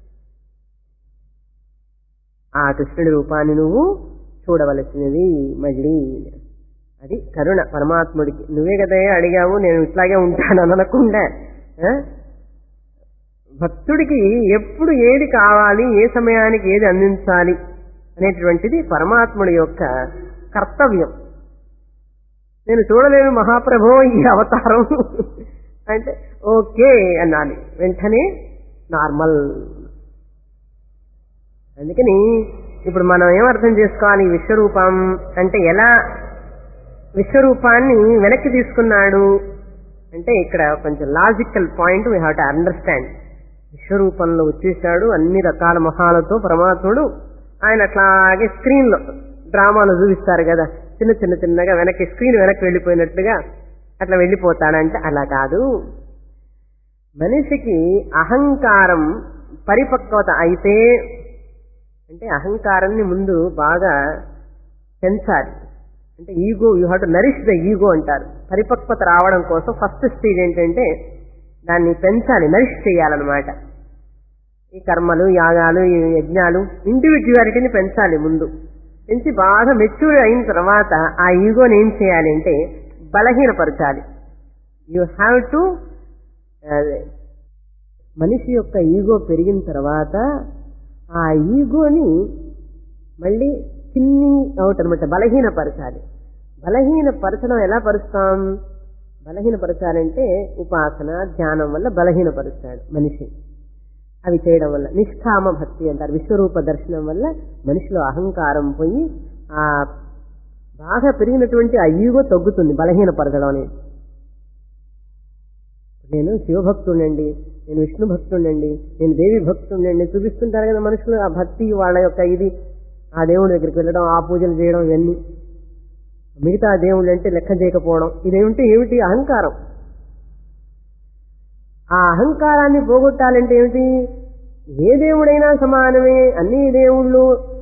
ఆ కృష్ణుడి రూపాన్ని నువ్వు చూడవలసినది మళ్ళీ. అది కరుణ పరమాత్ముడికి. నువ్వే కదా అడిగావు, నేను ఇట్లాగే ఉంటాను అనకుండా భక్తుడికి ఎప్పుడు ఏది కావాలి, ఏ సమయానికి ఏది అందించాలి అనేటువంటిది పరమాత్ముడి యొక్క కర్తవ్యం. నేను చూడలేను మహాప్రభో ఈ అవతారం అంటే ఓకే అనాలి, వెంటనే నార్మల్. అందుకని ఇప్పుడు మనం ఏమర్థం చేసుకోవాలి, విశ్వరూపం అంటే ఎలా విశ్వరూపాన్ని వెనక్కి తీసుకున్నాడు అంటే ఇక్కడ కొంచెం logical point we have to understand. విశ్వరూపంలో వచ్చేసాడు అన్ని రకాల మొహాలతో పరమాత్ముడు. ఆయన అట్లాగే స్క్రీన్ లో డ్రామాలో చూపిస్తారు కదా, చిన్న చిన్న చిన్నగా వెనక్కి స్క్రీన్ వెనక్కి వెళ్ళిపోయినట్లుగా అట్లా వెళ్ళిపోతాడంటే అలా కాదు. మనిషికి అహంకారం పరిపక్వత అయితే, అంటే అహంకారాన్ని ముందు బాగా పెంచాలి. అంటే ego, you have to nourish the ego అంటారు. పరిపక్వత రావడం కోసం ఫస్ట్ స్టేజ్ ఏంటంటే దాన్ని పెంచాలి, నరిష్ చేయాలన్నమాట. ఈ కర్మలు, యాగాలు, ఈ యజ్ఞాలు, ఇండివిజువాలిటీని పెంచాలి ముందు. పెంచి బాగా మెచ్యూర్ అయిన తర్వాత ఆ ఈగోని ఏం చేయాలి అంటే బలహీనపరచాలి. యూ హ్యావ్ టు, మనిషి యొక్క ఈగో పెరిగిన తర్వాత ఆ ఈగోని మళ్ళీ థిన్నింగ్ అవుట్ అనమాట, బలహీనపరచాలి. బలహీనపరచడం ఎలా పరుస్తాం? బలహీనపరచాలంటే ఉపాసన ధ్యానం వల్ల బలహీనపరుస్తాడు మనిషి. అవి చేయడం వల్ల నిష్కామ భక్తి అంటారు. విశ్వరూప దర్శనం వల్ల మనిషిలో అహంకారం పోయి ఆ బాగా పెరిగినటువంటి ఆ ఈగో తగ్గుతుంది బలహీనపరచడం అనేది. నేను శివభక్తుడండి, నేను విష్ణు భక్తుడండి, నేను దేవి భక్తుడండి చూపిస్తుంటారు కదా మనుషులు. ఆ భక్తి వాళ్ళ యొక్క ఇది ఆ దేవుడి దగ్గరికి వెళ్ళడం, ఆ పూజలు చేయడం, ఇవన్నీ మిగతా దేవుళ్ళు అంటే లెక్క చేయకపోవడం, ఇదేమిటి ఏమిటి అహంకారం. ఆ అహంకారాన్ని పోగొట్టాలంటే ఏమిటి? ఏ దేవుడైనా సమానమే, అన్ని దేవుళ్ళు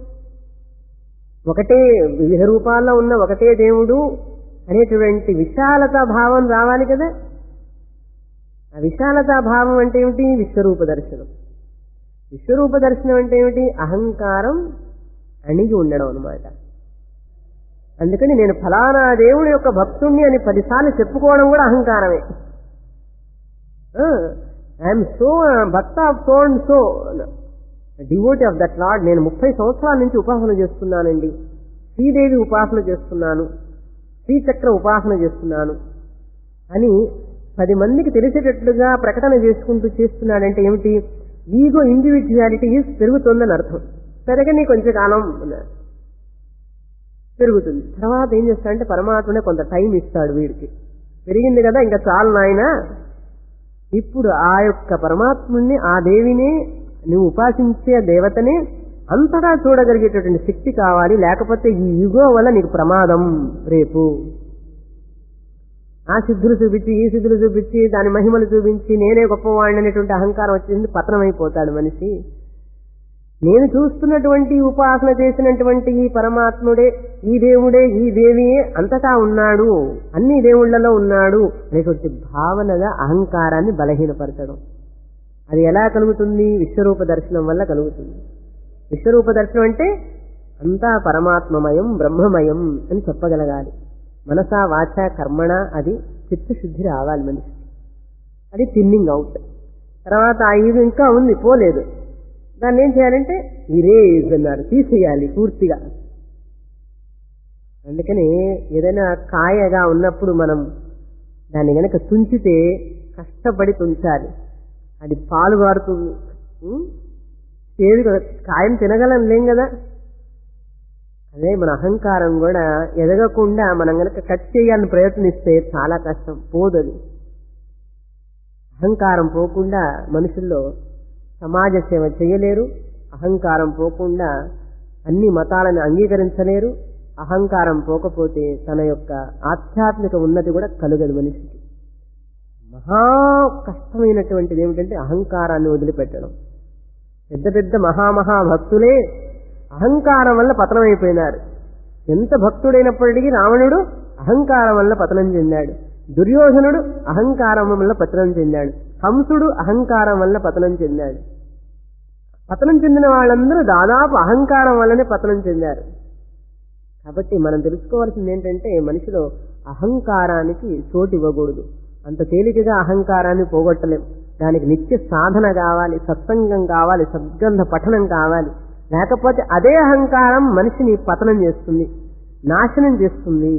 ఒకటే, వివిధ రూపాల్లో ఉన్న ఒకటే దేవుడు అనేటువంటి విశాలతా భావం రావాలి కదా. ఆ విశాలతా భావం అంటే ఏమిటి? విశ్వరూప దర్శనం. విశ్వరూప దర్శనం అంటే ఏమిటి? అహంకారం అణిగి ఉండడం అన్నమాట. అందుకని నేను ఫలానా దేవుడి యొక్క భక్తుణ్ణి అని పదిసార్లు చెప్పుకోవడం కూడా అహంకారమే. I'm so bhakta of so and so devotee of that lord. నేను ముప్పై సంవత్సరాల నుంచి ఉపాసన చేస్తున్నానండి, శ్రీదేవి ఉపాసన చేస్తున్నాను, శ్రీచక్ర ఉపాసన చేస్తున్నాను అని పది మందికి తెలిసేటట్లుగా ప్రకటన చేసుకుంటూ చేస్తున్నాడంటే ఏమిటి? ఈగో ఇండివిజువాలిటీ పెరుగుతుందని అర్థం. పెరగని కొంచెం కాలం పెరుగుతుంది. తర్వాత ఏం చేస్తాడంటే పరమాత్మనే కొంత టైం ఇస్తాడు వీడికి. పెరిగింది కదా ఇంకా చాలు నాయన, ఇప్పుడు ఆ యొక్క పరమాత్ముని ఆ దేవిని నువ్వు ఉపాసించే దేవతని అంతగా చూడగలిగేటటువంటి శక్తి కావాలి, లేకపోతే ఈ యుగో వల్ల నీకు ప్రమాదం. రేపు ఆ సిద్ధులు చూపించి ఈ సిద్ధులు చూపించి దాని మహిమలు చూపించి నేనే గొప్పవాడిని అనేటువంటి అహంకారం వచ్చింది, పతనమైపోతాడు మనిషి. నేను చూస్తున్నటువంటి ఉపాసన చేసినటువంటి ఈ పరమాత్ముడే, ఈ దేవుడే, ఈ దేవియే అంతటా ఉన్నాడు, అన్ని దేవుళ్లలో ఉన్నాడు అనేటువంటి భావనగా అహంకారాన్ని బలహీనపరచడం. అది ఎలా కలుగుతుంది? విశ్వరూప దర్శనం వల్ల కలుగుతుంది. విశ్వరూప దర్శనం అంటే అంతా పరమాత్మమయం బ్రహ్మమయం అని చెప్పగలగాలి. మనసా వాచ కర్మణ అది చిత్తశుద్ధి రావాలి మనిషికి. అది థిన్నింగ్ అవుట్. తర్వాత ఆ ఇది ఇంకా ఉంది పోలేదు, దాన్ని ఏం చేయాలంటే ఇరేజ్ అన్నారు, తీసేయాలి పూర్తిగా. అందుకని ఏదైనా కాయగా ఉన్నప్పుడు మనం దాన్ని గనక తుంచితే కష్టపడి తుంచాలి, అది పాలు గారుతుంది. ఏది కాయను తినగలం లేం కదా. అదే మన అహంకారం కూడా ఎదగకుండా మనం గనక కట్ చేయాలని ప్రయత్నిస్తే చాలా కష్టం, పోదది. అహంకారం పోకుండా మనుషుల్లో సమాజ సేవ చేయలేరు, అహంకారం పోకుండా అన్ని మతాలను అంగీకరించలేరు, అహంకారం పోకపోతే తన యొక్క ఆధ్యాత్మిక ఉన్నతి కూడా కలుగదు మనిషికి. మహా కష్టమైనటువంటిది ఏమిటంటే అహంకారాన్ని వదిలిపెట్టడం. పెద్ద పెద్ద మహామహా భక్తులే అహంకారం వల్ల పతనమైపోయినారు. ఎంత భక్తుడైనప్పటికీ రావణుడు అహంకారం వల్ల పతనం చెందాడు, దుర్యోధనుడు అహంకారం వల్ల పతనం చెందాడు, హంసుడు అహంకారం వల్ల పతనం చెందాడు. పతనం చెందిన వాళ్ళందరూ దాదాపు అహంకారం వల్లనే పతనం చెందారు. కాబట్టి మనం తెలుసుకోవాల్సింది ఏంటంటే మనిషిలో అహంకారానికి చోటు ఇవ్వకూడదు. అంత తేలికగా అహంకారాన్ని పోగొట్టలేం. దానికి నిత్య సాధన కావాలి, సత్సంగం కావాలి, సద్గంధ పఠనం కావాలి. లేకపోతే అదే అహంకారం మనిషిని పతనం చేస్తుంది, నాశనం చేస్తుంది.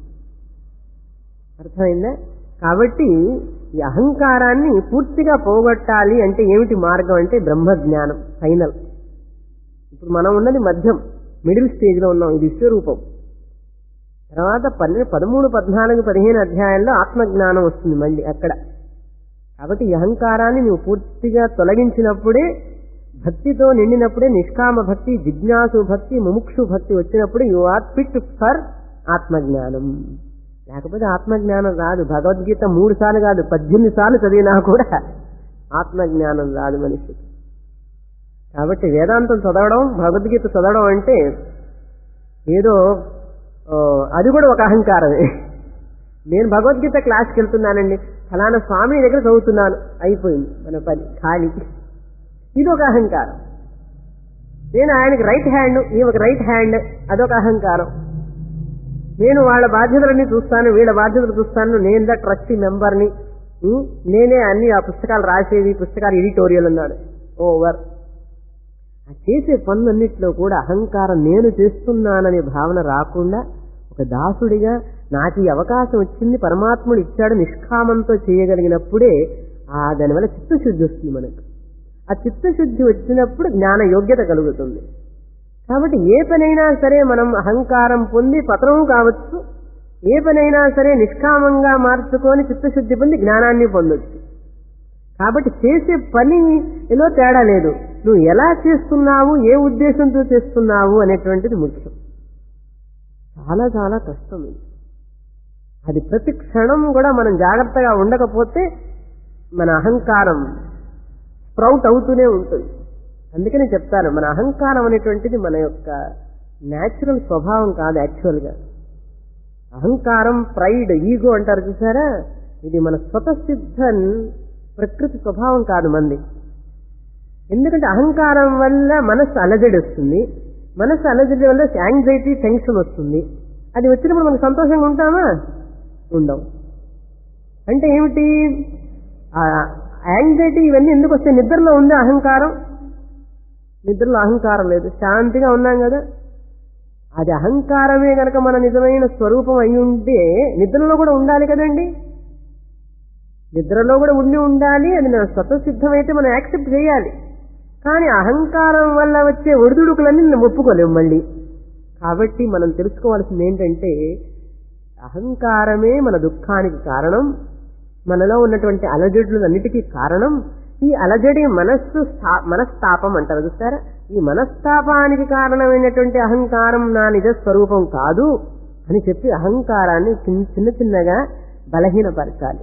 అర్థమైందా? కాబట్టి ఈ అహంకారాన్ని పూర్తిగా పోగొట్టాలి అంటే ఏమిటి మార్గం అంటే బ్రహ్మజ్ఞానం ఫైనల్. ఇప్పుడు మనం ఉన్నది మధ్యం, మిడిల్ స్టేజ్ లో ఉన్నాం. ఇది విశ్వరూపం. తర్వాత పన్నెండు పదమూడు పద్నాలుగు పదిహేను అధ్యాయాల్లో ఆత్మజ్ఞానం వస్తుంది మళ్ళీ అక్కడ. కాబట్టి ఈ అహంకారాన్ని నువ్వు పూర్తిగా తొలగించినప్పుడే, భక్తితో నిండినప్పుడే, నిష్కామ భక్తి, జిజ్ఞాసు భక్తి, ముముక్షు భక్తి వచ్చినప్పుడు యు ఆర్ ఫిట్ ఫర్ ఆత్మజ్ఞానం. లేకపోతే ఆత్మజ్ఞానం రాదు. భగవద్గీత మూడు సార్లు కాదు పద్దెనిమిది సార్లు చదివినా కూడా ఆత్మజ్ఞానం రాదు మనిషికి. కాబట్టి వేదాంతం చదవడం, భగవద్గీత చదవడం అంటే ఏదో అది కూడా ఒక అహంకారమే. నేను భగవద్గీత క్లాస్కి వెళ్తున్నానండి, ఫలానా స్వామి దగ్గర చదువుతున్నాను, అయిపోయింది మన పని ఖాళీ. ఇది ఒక అహంకారం. నేను ఆయనకి రైట్ హ్యాండ్, ఈ ఒక రైట్ హ్యాండ్, అదొక అహంకారం. నేను వాళ్ళ బాధ్యతలన్నీ చూస్తాను, వీళ్ళ బాధ్యతలు చూస్తాను, నేను ద ట్రస్టీ మెంబర్ని, నేనే అన్ని ఆ పుస్తకాలు రాసేది, పుస్తకాలు ఎడిటోరియల్ అన్నాడు. ఓవర్. ఆ చేసే పనులన్నింటిలో కూడా అహంకారం నేను చేస్తున్నాననే భావన రాకుండా ఒక దాసుడిగా నాకు ఈ అవకాశం వచ్చింది, పరమాత్ముడు ఇచ్చాడు, నిష్కామంతో చేయగలిగినప్పుడే ఆ దానివల్ల చిత్తశుద్ధి వస్తుంది మనకు. ఆ చిత్తశుద్ధి వచ్చినప్పుడు జ్ఞాన యోగ్యత కలుగుతుంది. కాబట్టి ఏ పనైనా సరే మనం అహంకారం పొంది పతనం కావచ్చు, ఏ పనైనా సరే నిష్కామంగా మార్చుకొని చిత్తశుద్ధి పొంది జ్ఞానాన్ని పొందొచ్చు. కాబట్టి చేసే పనిలో తేడా లేదు, నువ్వు ఎలా చేస్తున్నావు, ఏ ఉద్దేశంతో చేస్తున్నావు అనేటువంటిది ముఖ్యం. చాలా చాలా కష్టం ఇది. అది ప్రతి క్షణం కూడా మనం జాగ్రత్తగా ఉండకపోతే మన అహంకారం స్ప్రౌట్ అవుతూనే ఉంటుంది. అందుకని చెప్తాను, మన అహంకారం అనేటువంటిది మన యొక్క న్యాచురల్ స్వభావం కాదు. యాక్చువల్గా అహంకారం, ప్రైడ్, ఈగో అంటారు చూసారా, ఇది మన స్వతసిద్ధ ప్రకృతి స్వభావం కాదు మంది. ఎందుకంటే అహంకారం వల్ల మనస్సు అలజడి వస్తుంది, మనస్సు అలజడి వల్ల యాంగ్జైటీ, టెన్షన్ వస్తుంది. అది వచ్చినప్పుడు మనకు సంతోషంగా ఉంటామా? ఉండవు. అంటే ఏమిటి? యాంగ్జైటీ ఇవన్నీ ఎందుకు వస్తాయి? నిద్రలో ఉందా అహంకారం? నిద్రలో అహంకారం లేదు, శాంతిగా ఉన్నాం కదా. అది అహంకారమే గనక మన నిజమైన స్వరూపం అయి ఉంటే నిద్రలో కూడా ఉండాలి కదండి. నిద్రలో కూడా ఉండి ఉండాలి, అది మన స్వతసిద్ధమైతే మనం యాక్సెప్ట్ చేయాలి. కానీ అహంకారం వల్ల వచ్చే ఒడిదుడుకులన్నీ మనం ఒప్పుకోలేము మళ్ళీ. కాబట్టి మనం తెలుసుకోవాల్సింది ఏంటంటే అహంకారమే మన దుఃఖానికి కారణం, మనలో ఉన్నటువంటి అలజడులన్నిటికీ కారణం. ఈ అలజడి మనస్సు మనస్తాపం అంటారు చూస్తారా, ఈ మనస్తాపానికి కారణమైనటువంటి అహంకారం నా నిజ స్వరూపం కాదు అని చెప్పి అహంకారాన్ని చిన్న చిన్నగా బలహీనపరచాలి.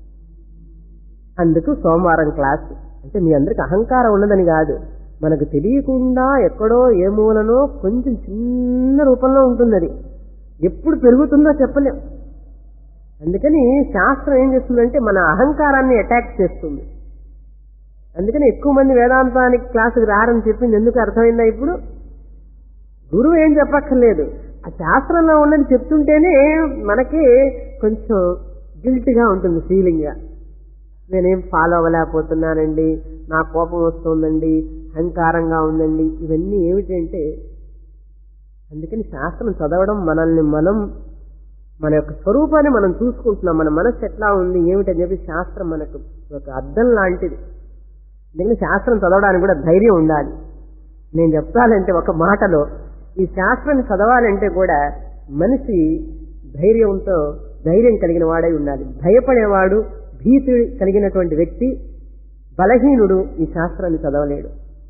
అందుకు సోమవారం క్లాస్. అంటే మీ అందరికి అహంకారం ఉన్నదని కాదు, మనకు తెలియకుండా ఎక్కడో ఏ మూలనో కొంచెం చిన్న రూపంలో ఉంటుంది. అది ఎప్పుడు పెరుగుతుందో చెప్పలేం. అందుకని శాస్త్రం ఏం చేస్తుందంటే మన అహంకారాన్ని అటాక్ చేస్తుంది. అందుకని ఎక్కువ మంది వేదాంతానికి క్లాసుకు రారని చెప్పింది ఎందుకు అర్థమైందా? ఇప్పుడు గురువు ఏం చెప్పక్కర్లేదు, ఆ శాస్త్రంలో ఉన్నది చెప్తుంటేనే మనకి కొంచెం గిల్ట్గా ఉంటుంది, ఫీలింగ్గా. నేనేం ఫాలో అవ్వలేకపోతున్నానండి, నా కోపం వస్తుందండి, అహంకారంగా ఉందండి, ఇవన్నీ ఏమిటంటే అందుకని శాస్త్రం చదవడం మనల్ని మనం మన యొక్క స్వరూపాన్ని మనం చూసుకుంటున్నాం, మన మనస్సు ఎట్లా ఉంది ఏమిటని చెప్పి శాస్త్రం మనకు ఒక అద్దం లాంటిది. అందుకని శాస్త్రం చదవడానికి కూడా ధైర్యం ఉండాలి. నేను చెప్తానంటే ఒక మాటలో ఈ శాస్త్రాన్ని చదవాలంటే కూడా మనిషి ధైర్యంతో ధైర్యం కలిగిన వాడై ఉండాలి. భయపడేవాడు, భీతి కలిగినటువంటి వ్యక్తి, బలహీనుడు ఈ శాస్త్రాన్ని చదవలేడు.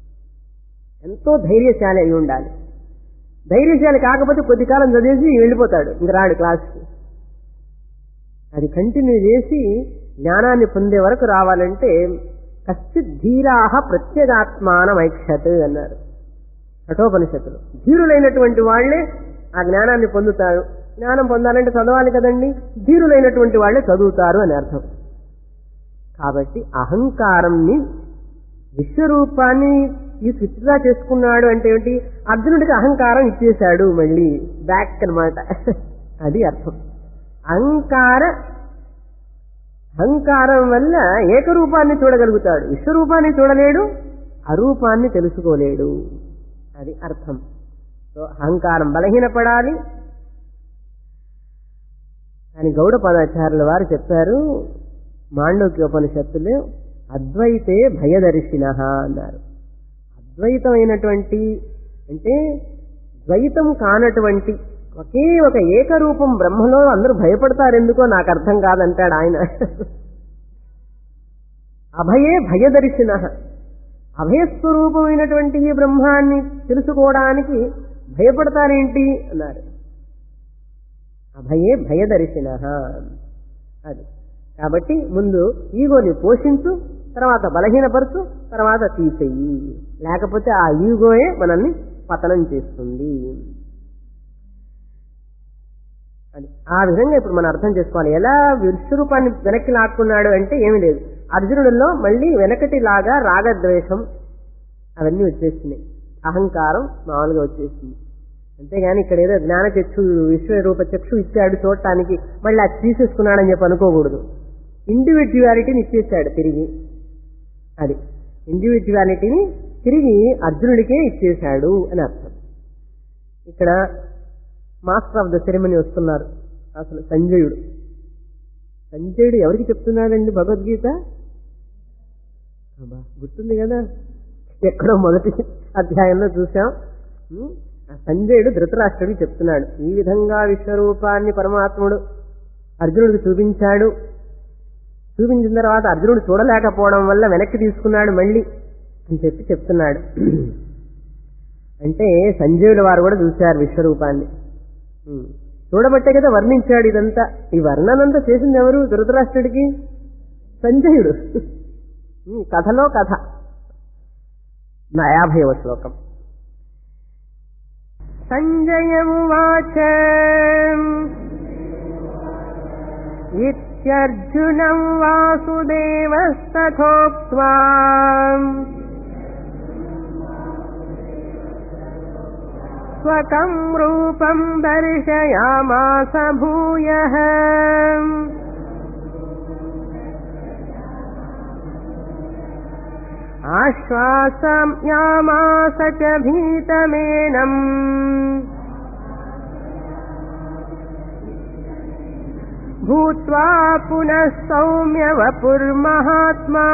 ఎంతో ధైర్యశాలి అయి ఉండాలి. ధైర్యశాలి కాకపోతే కొద్ది కాలం చదివేసి వెళ్ళిపోతాడు, ఇంక రాడు క్లాస్కి. అది కంటిన్యూ చేసి జ్ఞానాన్ని పొందే వరకు రావాలంటే కశ్చిత్ ధీరాహ ప్రత్యేగాత్మానం ఐక్షత్ అన్నారు కఠోపనిషత్తులు. ధీరులైనటువంటి వాళ్లే ఆ జ్ఞానాన్ని పొందుతారు. జ్ఞానం పొందాలంటే చదవాలి కదండి, ధీరులైనటువంటి వాళ్లే చదువుతారు అని అర్థం. కాబట్టి అహంకారంని, విశ్వరూపాన్ని ఈ స్విచ్గా చేసుకున్నాడు అంటే ఏమిటి? అర్జునుడికి అహంకారం ఇచ్చేశాడు, మళ్ళీ బ్యాక్ అనమాట. అది అర్థం. అహంకార అహంకారం వల్ల ఏకరూపాన్ని చూడగలుగుతాడు, విశ్వరూపాన్ని చూడలేడు, అరూపాన్ని తెలుసుకోలేడు. అది అర్థం. సో అహంకారం బలహీనపడాలి అని గౌడ పదాచార్యుల వారు చెప్పారు మాండూక్యోపనిషత్తులు. అద్వైతే భయదర్శిన అన్నారు. అద్వైతమైనటువంటి అంటే ద్వైతం కానటువంటి ఒకే ఒక ఏకరూపం బ్రహ్మలో అందరూ భయపడతారు ఎందుకో నాకు అర్థం కాదంటాడు ఆయన. అభయే భయదర్శిన, అభయస్వరూపమైనటువంటి ఈ బ్రహ్మాన్ని తెలుసుకోవడానికి భయపడతారేంటి అన్నారు. అభయే భయదర్శిన అది. కాబట్టి ముందు ఈగోని పోషించు, తర్వాత బలహీనపరచు, తర్వాత తీసేయి. లేకపోతే ఆ ఈగోయే మనల్ని పతనం చేస్తుంది. అది ఆ విధంగా ఇప్పుడు మనం అర్థం చేసుకోవాలి. ఎలా విశ్వరూపాన్ని వెనక్కి లాక్కున్నాడు అంటే ఏమీ లేదు, అర్జునుడిలో మళ్ళీ వెనకటిలాగా రాగద్వేషం అవన్నీ వచ్చేస్తున్నాయి, అహంకారం మామూలుగా వచ్చేసింది. అంతేగాని ఇక్కడ ఏదో జ్ఞాన చక్షు, విశ్వరూప చక్షు ఇచ్చాడు చూడటానికి మళ్ళీ అది తీసేసుకున్నాడని చెప్పి అనుకోకూడదు. ఇండివిజువాలిటీని ఇచ్చేసాడు తిరిగి. అది ఇండివిజువాలిటీని తిరిగి అర్జునుడికే ఇచ్చేశాడు అని అర్థం. ఇక్కడ మాస్టర్ ఆఫ్ ద సెరమనీ వస్తున్నారు, అసలు సంజయుడు సంజయుడు ఎవరికి చెప్తున్నాడండి భగవద్గీత? అబ్బా గుర్తుంది కదా, ఎక్కడో మొదటి అధ్యాయంలో చూసాం. సంజయుడు ధృతరాష్ట్రుడికి చెప్తున్నాడు, ఈ విధంగా విశ్వరూపాన్ని పరమాత్ముడు అర్జునుడికి చూపించాడు. చూపించిన తర్వాత అర్జునుడు చూడలేకపోవడం వల్ల వెనక్కి తీసుకున్నాడు మళ్ళీ అని చెప్పి చెప్తున్నాడు. అంటే సంజయుడు వారు కూడా చూశారు విశ్వరూపాన్ని. చూడబట్టే కదా వర్ణించాడు ఇదంతా. ఈ వర్ణనంతా చేసింది ఎవరు? ధృతరాష్ట్రుడికి సంజయుడు. కథలో కథ. యాభైవ శ్లోకం. సంజయ ఉవాచ ఇత్యర్జునం వాసుదేవస్తథోక్త్వా స్వకం రూపం దర్శయామాస భూయః ఆశ్వాసయామాస చ భీతమేనం భూత్వా పునః సౌమ్య వపుర్మహాత్మా.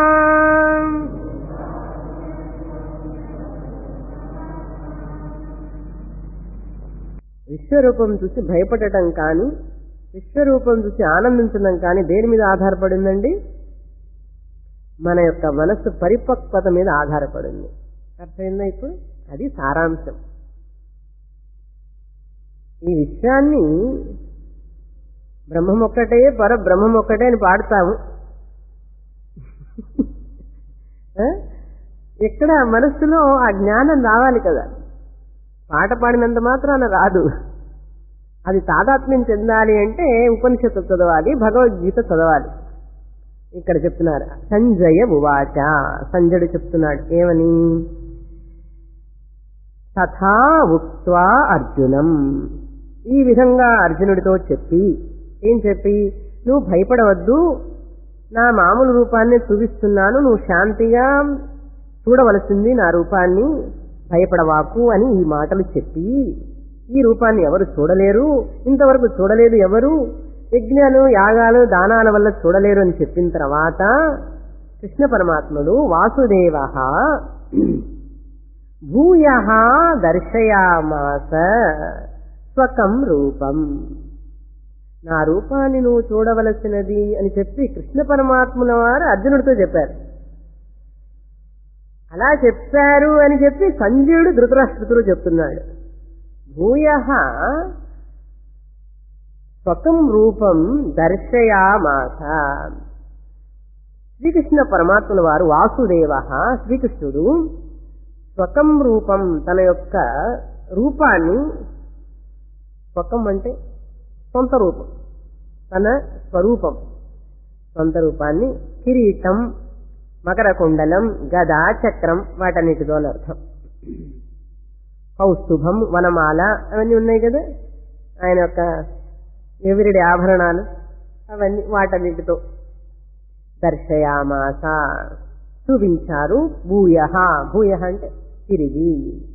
విశ్వరూపం చూసి భయపడటం కానీ విశ్వరూపం చూసి ఆనందించడం కానీ దేని మీద ఆధారపడిందండి? మన యొక్క మనస్సు పరిపక్వత మీద ఆధారపడింది. అర్థమైందా ఇప్పుడు? అది సారాంశం. ఈ విషయాన్ని బ్రహ్మం ఒక్కటే పర బ్రహ్మం ఒక్కటే అని పాడతాము. ఎక్కడ మనస్సులో ఆ జ్ఞానం రావాలి కదా. పాట పాడినంత మాత్రాన రాదు. అది తాదాత్మ్యం చెందాలి అంటే ఉపనిషత్తు చదవాలి, భగవద్గీత చదవాలి. ఇక్కడ చెప్తున్నారు సంజయ ఉవాచ. సంజయుడు చెప్తున్నాడు ఏమని? తథా ఉక్త్వా అర్జునం, ఈ విధంగా అర్జునుడితో చెప్పి, ఏం చెప్పి? నువ్వు భయపడవద్దు, నా మామూలు రూపాన్ని చూపిస్తున్నాను, నువ్వు శాంతిగా చూడవలసింది నా రూపాన్ని, భయపడవాకు అని ఈ మాటలు చెప్పి, ఈ రూపాన్ని ఎవరు చూడలేరు, ఇంతవరకు చూడలేదు ఎవరు, యజ్ఞాలు యాగాలు దానాల వల్ల చూడలేరు అని చెప్పిన తర్వాత కృష్ణ పరమాత్ముడు వాసుదేవః భూయః దర్శయామాస స్వకం రూపం, నా రూపాన్ని నువ్వు చూడవలసినది అని చెప్పి కృష్ణ పరమాత్ముల వారు అర్జునుడితో చెప్పారు. అలా చెప్పారు అని చెప్పి సంజయుడు ధృతరాష్ట్రుడితో చెప్తున్నాడు. భూయః స్వకం రూపం దర్శయామాస. శ్రీకృష్ణ పరమాత్ముల వారు వాసుదేవః, శ్రీకృష్ణుడు స్వకం రూపం, తన యొక్క రూపాన్ని, స్వకం అంటే సొంత రూపం, తన స్వరూపం, సొంత రూపాన్ని కిరీటం, మకర కుండలం, గద, చక్రం వాటన్నిటితో అర్థం. కౌస్తుభం, వనమాల అవన్నీ ఉన్నాయి కదా, ఆయన యొక్క ఎవిరిడి ఆభరణాలు అవన్నీ వాటన్నిటితో దర్శయామాస చూపించారు. భూయః, భూయః అంటే తిరిగి,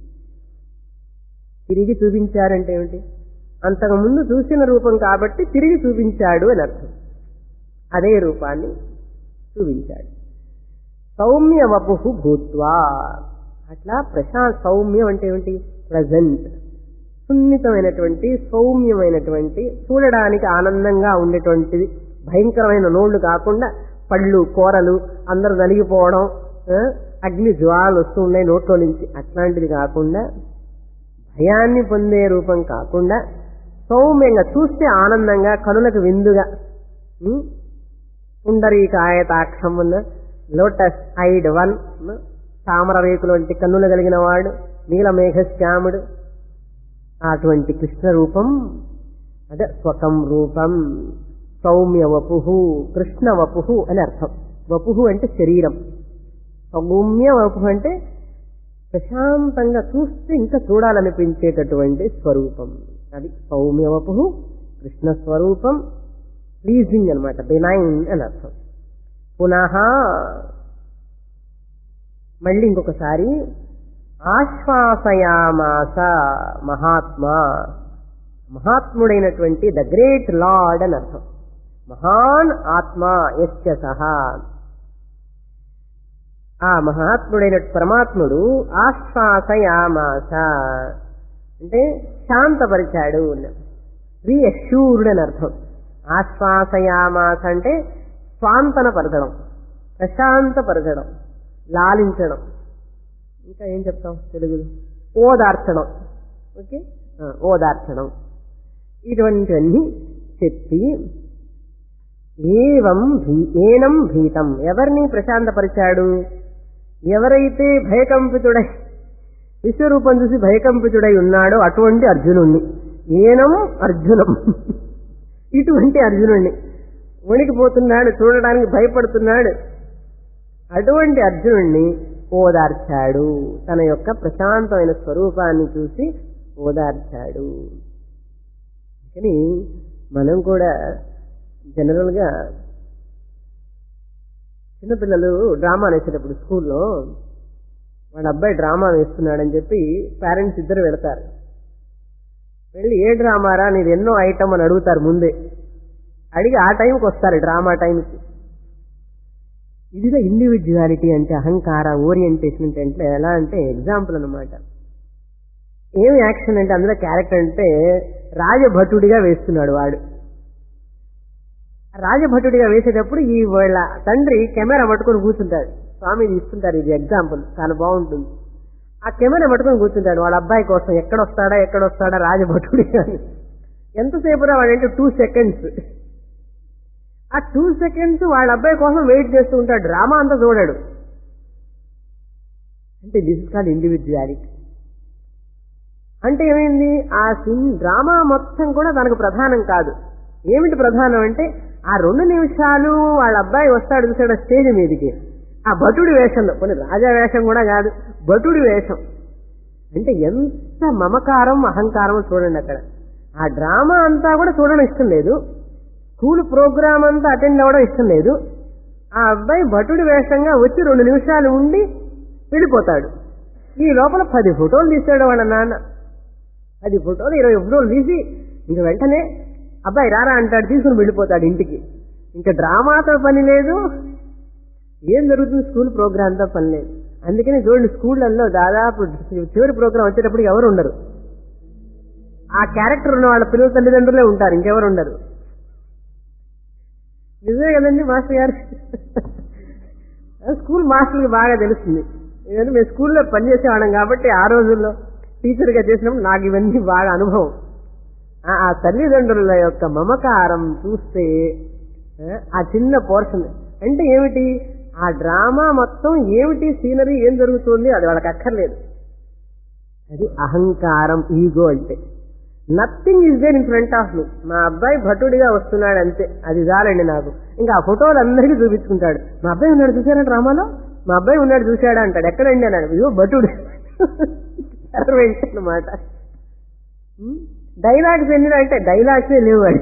తిరిగి చూపించారంటే ఏమిటి? అంతకుముందు చూసిన రూపం కాబట్టి తిరిగి చూపించాడు అని అర్థం. అదే రూపాన్ని చూపించాడు. సౌమ్య వపుః భూత్వా, అట్లా ప్రశాంత్, సౌమ్యం అంటే ఏమిటి? ప్లెజెంట్, సున్నితమైనటువంటి, సౌమ్యమైనటువంటి, చూడడానికి ఆనందంగా ఉండేటువంటిది, భయంకరమైన నోళ్లు కాకుండా పళ్ళు కూరలు అందరూ నలిగిపోవడం, అగ్ని జ్వాలు వస్తూ ఉన్నాయి నోట్లో నుంచి, అట్లాంటిది కాకుండా, భయాన్ని పొందే రూపం కాకుండా సౌమ్యంగా చూస్తే ఆనందంగా కనులకు విందుగా, పుండరీకాయతాక్షం ఉన్న లోటస్ ఐడ్ వన్, తామర రేకులు వంటి కన్నులు కలిగిన వాడు, నీలమేఘశ్యాముడు, అటువంటి కృష్ణ రూపం అదే స్వకం రూపం. సౌమ్య వపుః, కృష్ణ వపుః అని అర్థం. వపుః అంటే శరీరం, సౌమ్య వపుః అంటే ప్రశాంతంగా చూస్తే ఇంకా చూడాలనిపించేటటువంటి స్వరూపం. అది సౌమ్య వపుః, కృష్ణ స్వరూపం, ప్లీజింగ్ అనమాట, బెనైన్ అని అర్థం. పునః మళ్ళీ ఇంకొకసారి ఆశ్వాసయామాస మహాత్మా, మహాత్ముడైనటువంటి ద గ్రేట్ లార్డ్ అని అర్థం. మహాన్ ఆత్మ యస్య సహా, ఆ మహాత్ముడైన పరమాత్ముడు ఆశ్వాసయామాస అంటే శాంతపరిచాడు, రీఅష్యూర్డ్ అని అర్థం. ఆశ్వాసయామాస అంటే స్వాంతనపరచడం, ప్రశాంతపరచడం, లాలించడం. ఇంకా ఏం చెప్తాం తెలుగులో? ఓదార్చడం. ఓకే, ఓదార్చడం. ఇటువంటివన్నీ చెప్పి ఏవం భీ ఏనం భీతం, ఎవరిని ప్రశాంతపరిచాడు? ఎవరైతే భయకంపితుడై విశ్వరూపం చూసి భయకంపితుడై ఉన్నాడో అటువంటి అర్జునుణ్ణి. ఏనం అర్జునం, ఇటువంటి అర్జునుణ్ణి. వణికిపోతున్నాడు, చూడడానికి భయపడుతున్నాడు, అటువంటి అర్జునుణ్ణి ఓదార్చాడు. తన యొక్క ప్రశాంతమైన స్వరూపాన్ని చూసి ఓదార్చాడు. కానీ మనం కూడా జనరల్ గా చిన్నపిల్లలు డ్రామా వేసేటప్పుడు స్కూల్లో వాళ్ళ అబ్బాయి డ్రామా వేస్తున్నాడని చెప్పి పేరెంట్స్ ఇద్దరు వెళతారు. వెళ్ళి ఏ డ్రామారా నీది ఎన్నో ఐటమ్ అని అడుగుతారు ముందే. అడిగి ఆ టైంకి వస్తారు డ్రామా టైంకి. ఇదిగా ఇండివిజువాలిటీ అంటే, అహంకార ఓరియంటేషన్ అంటే ఎలా అంటే ఎగ్జాంపుల్ అనమాట. ఏం యాక్షన్ అంటే అందులో క్యారెక్టర్ అంటే రాజభటుడిగా వేస్తున్నాడు వాడు. రాజభటుడిగా వేసేటప్పుడు ఈ వాళ్ళ తండ్రి కెమెరా పట్టుకొని కూర్చుంటాడు. స్వామి ఇస్తుంటారు ఇది ఎగ్జాంపుల్, చాలా బాగుంటుంది. ఆ కెమెరా పట్టుకొని కూర్చుంటాడు వాళ్ళ అబ్బాయి కోసం, ఎక్కడొస్తాడా ఎక్కడొస్తాడా రాజభటుడిగా అని. ఎంతసేపు రా వాడంటే టూ సెకండ్స్. ఆ టూ సెకండ్స్ వాళ్ళ అబ్బాయి కోసం వెయిట్ చేస్తూ ఉంటాడు, డ్రామా అంతా చూడాడు. అంటే దిస్ ఇస్ కాల్డ్ ఇండివిజువాలిటీ. అంటే ఏమైంది, ఆ సిన్ డ్రామా మొత్తం కూడా తనకు ప్రధానం కాదు. ఏమిటి ప్రధానం అంటే ఆ రెండు నిమిషాలు వాళ్ళ అబ్బాయి వస్తాడు చూసాడు స్టేజ్ మీదకి, ఆ భటుడి వేషంలో, కొన్ని రాజా వేషం కూడా కాదు, భటుడి వేషం. అంటే ఎంత మమకారం అహంకారం చూడండి అక్కడ. ఆ డ్రామా అంతా కూడా చూడడం ఇష్టం లేదు, స్కూల్ ప్రోగ్రామ్ అంతా అటెండ్ అవ్వడం ఇష్టం లేదు. ఆ అబ్బాయి భటుడి వేషంగా వచ్చి రెండు నిమిషాలు ఉండి వెళ్ళిపోతాడు. ఈ లోపల పది ఫోటోలు తీసాడు వాళ్ళ నాన్న. పది ఫోటోలు ఇరవై ఫోటోలు తీసి ఇంక వెంటనే అబ్బాయి రారా అంటాడు, తీసుకుని వెళ్ళిపోతాడు ఇంటికి. ఇంకా డ్రామాతో పని లేదు, ఏం జరుగుతుంది స్కూల్ ప్రోగ్రామ్తో పని లేదు. అందుకని చూడండి స్కూళ్లలో దాదాపు చివరి ప్రోగ్రాం వచ్చేటప్పుడు ఎవరు ఉండరు. ఆ క్యారెక్టర్ ఉన్న వాళ్ళ పిల్లల తల్లిదండ్రులే ఉంటారు, ఇంకెవరు ఉండరు. నిజమే కదండి మాస్టర్ గారు. స్కూల్ మాస్టర్కి బాగా తెలుస్తుంది. ఎందుకంటే మేము స్కూల్లో పనిచేసేవాళ్ళం కాబట్టి ఆ రోజుల్లో టీచర్గా చేసినప్పుడు నాకు ఇవన్నీ బాగా అనుభవం. ఆ తల్లిదండ్రుల యొక్క మమకారం చూస్తే ఆ చిన్న పోర్షన్ అంటే ఏమిటి, ఆ డ్రామా మొత్తం ఏమిటి, సీనరీ ఏం జరుగుతుంది అది వాళ్ళకి అక్కర్లేదు. అది అహంకారం, ఈగో. అంటే nothing is there in front of me. మా అబ్బాయి భటుడిగా వస్తున్నాడు అంతే, అది చాలండి నాకు. ఇంకా ఆ ఫోటోలు అందరికీ చూపించుకుంటాడు. మా అబ్బాయి ఉన్నాడు చూసారా డ్రామాలో, మా అబ్బాయి ఉన్నాడు చూశాడా అంటాడు. ఎక్కడండి అన్నాడు, ఇదో భటుడు అన్నమాట. డైలాగ్స్ ఎన్ని అంటే డైలాగ్సే లేవు వాడి,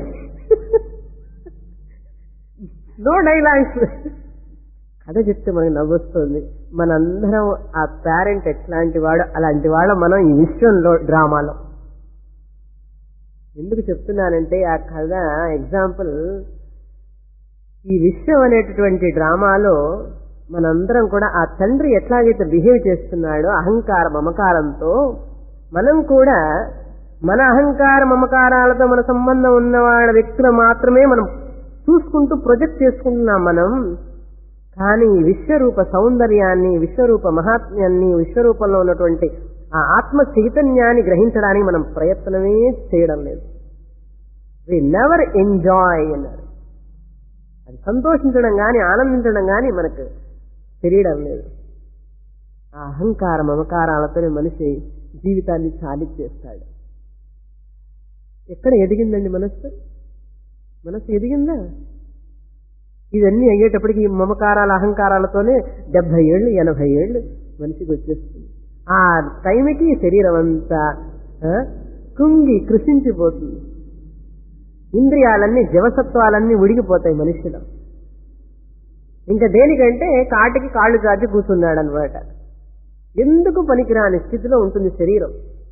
నో డైలాగ్స్. కథ చెప్తే మనకు నవ్వొస్తుంది. మనందరం ఆ పేరెంట్ ఎట్లాంటి వాడు అలాంటి వాళ్ళ మనం ఈ విశ్వంలో డ్రామాలో. ఎందుకు చెప్తున్నానంటే ఆ కథ ఎగ్జాంపుల్, ఈ విశ్వం అనేటటువంటి డ్రామాలో మనందరం కూడా ఆ తండ్రి ఎట్లాగైతే బిహేవ్ చేస్తున్నాడో అహంకార మమకారంతో, మనం కూడా మన అహంకార మమకారాలతో మన సంబంధం ఉన్న వాళ్ళ వ్యక్తులు మాత్రమే మనం చూసుకుంటూ ప్రొజెక్ట్ చేసుకుంటున్నాం మనం. కానీ విశ్వరూప సౌందర్యాన్ని, విశ్వరూప మహాత్మ్యాన్ని, విశ్వరూపంలో ఉన్నటువంటి ఆ ఆత్మ చైతన్యాన్ని గ్రహించడానికి మనం ప్రయత్నమే చేయడం లేదు. వి నెవర్ ఎంజాయ్ అన్నారు. అది సంతోషించడం కానీ ఆనందించడం కానీ మనకు తెలియడం లేదు. ఆ అహంకార మమకారాలతోనే మనిషి జీవితాన్ని చాలిచ్చేస్తాడు. ఎక్కడ ఎదిగిందండి మనస్సు? మనస్సు ఎదిగిందా? ఇవన్నీ అయ్యేటప్పటికి ఈ మమకారాల అహంకారాలతోనే డెబ్బై ఏళ్ళు ఎనభై ఏళ్ళు మనిషికి వచ్చేస్తుంది. ఆ టైంకి శరీరం అంతా కుంగి కృషించిపోతుంది. ఇంద్రియాలన్నీ జవసత్వాలన్నీ ఉడిగిపోతాయి మనిషిలో. ఇంకా దేనికంటే కాటికి కాళ్ళు చాచి కూర్చున్నాడు అనమాట. ఎందుకు పనికిరాని స్థితిలో ఉంటుంది శరీరం.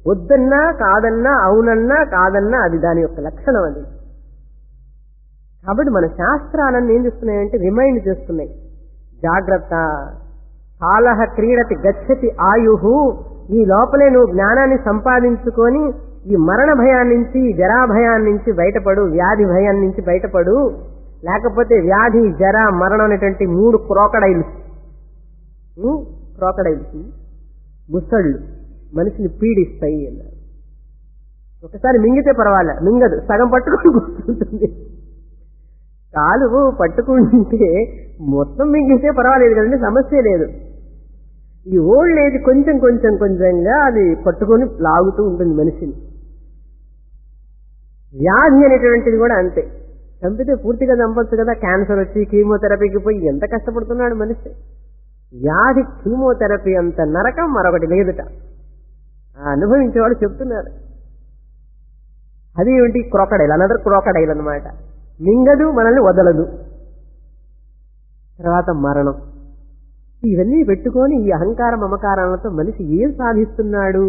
వద్దన్నా కాదన్నా అవునన్నా కాదన్నా అది దాని యొక్క లక్షణం. అది కాబట్టి మన శాస్త్రాలన్నీ ఏం చేస్తున్నాయంటే రిమైండ్ చేస్తున్నాయి, జాగ్రత్త, కాలహ క్రీడతి గచ్చతి ఆయుహు, ఈ లోపలే నువ్వు జ్ఞానాన్ని సంపాదించుకొని ఈ మరణ భయాన్ని నుంచి, జరా భయాన్ని నుంచి బయటపడు, వ్యాధి భయాన్ని నుంచి బయటపడు. లేకపోతే వ్యాధి, జర, మరణం అనేటువంటి మూడు క్రోకడైల్స్ క్రోకడైల్స్ ముసళ్ళు మనిషిని పీడిస్తాయి అన్నారు. ఒకసారి మింగితే పర్వాలే, మింగదు, సగం పట్టుకుని కూర్చుంటుంది. కాలు పట్టుకుంటే మొత్తం మింగితే పర్వాలేదు కదండి, సమస్య లేదు. ఈ ఓల్డ్ ఏజ్ కొంచెం కొంచెం కొంచెంగా అది పట్టుకొని లాగుతూ ఉంటుంది మనిషిని. వ్యాధి అనేటువంటిది కూడా అంతే, చంపితే పూర్తిగా చంపొచ్చు కదా, క్యాన్సర్ వచ్చి కీమోథెరపీకి పోయి ఎంత కష్టపడుతున్నాడు మనిషి. వ్యాధి కీమోథెరపీ అంత నరకం మరొకటి లేదుట, ఆ అనుభవించేవాడు చెప్తున్నారు. అది ఏమిటి, క్రోకడైల్, అనదర్ క్రోకడైల్ అనమాట. మింగదు, మనల్ని వదలదు. తర్వాత మరణం. ఇవన్నీ పెట్టుకొని ఈ అహంకార మమకారాలతో మనిషి ఏం సాధిస్తున్నాడు?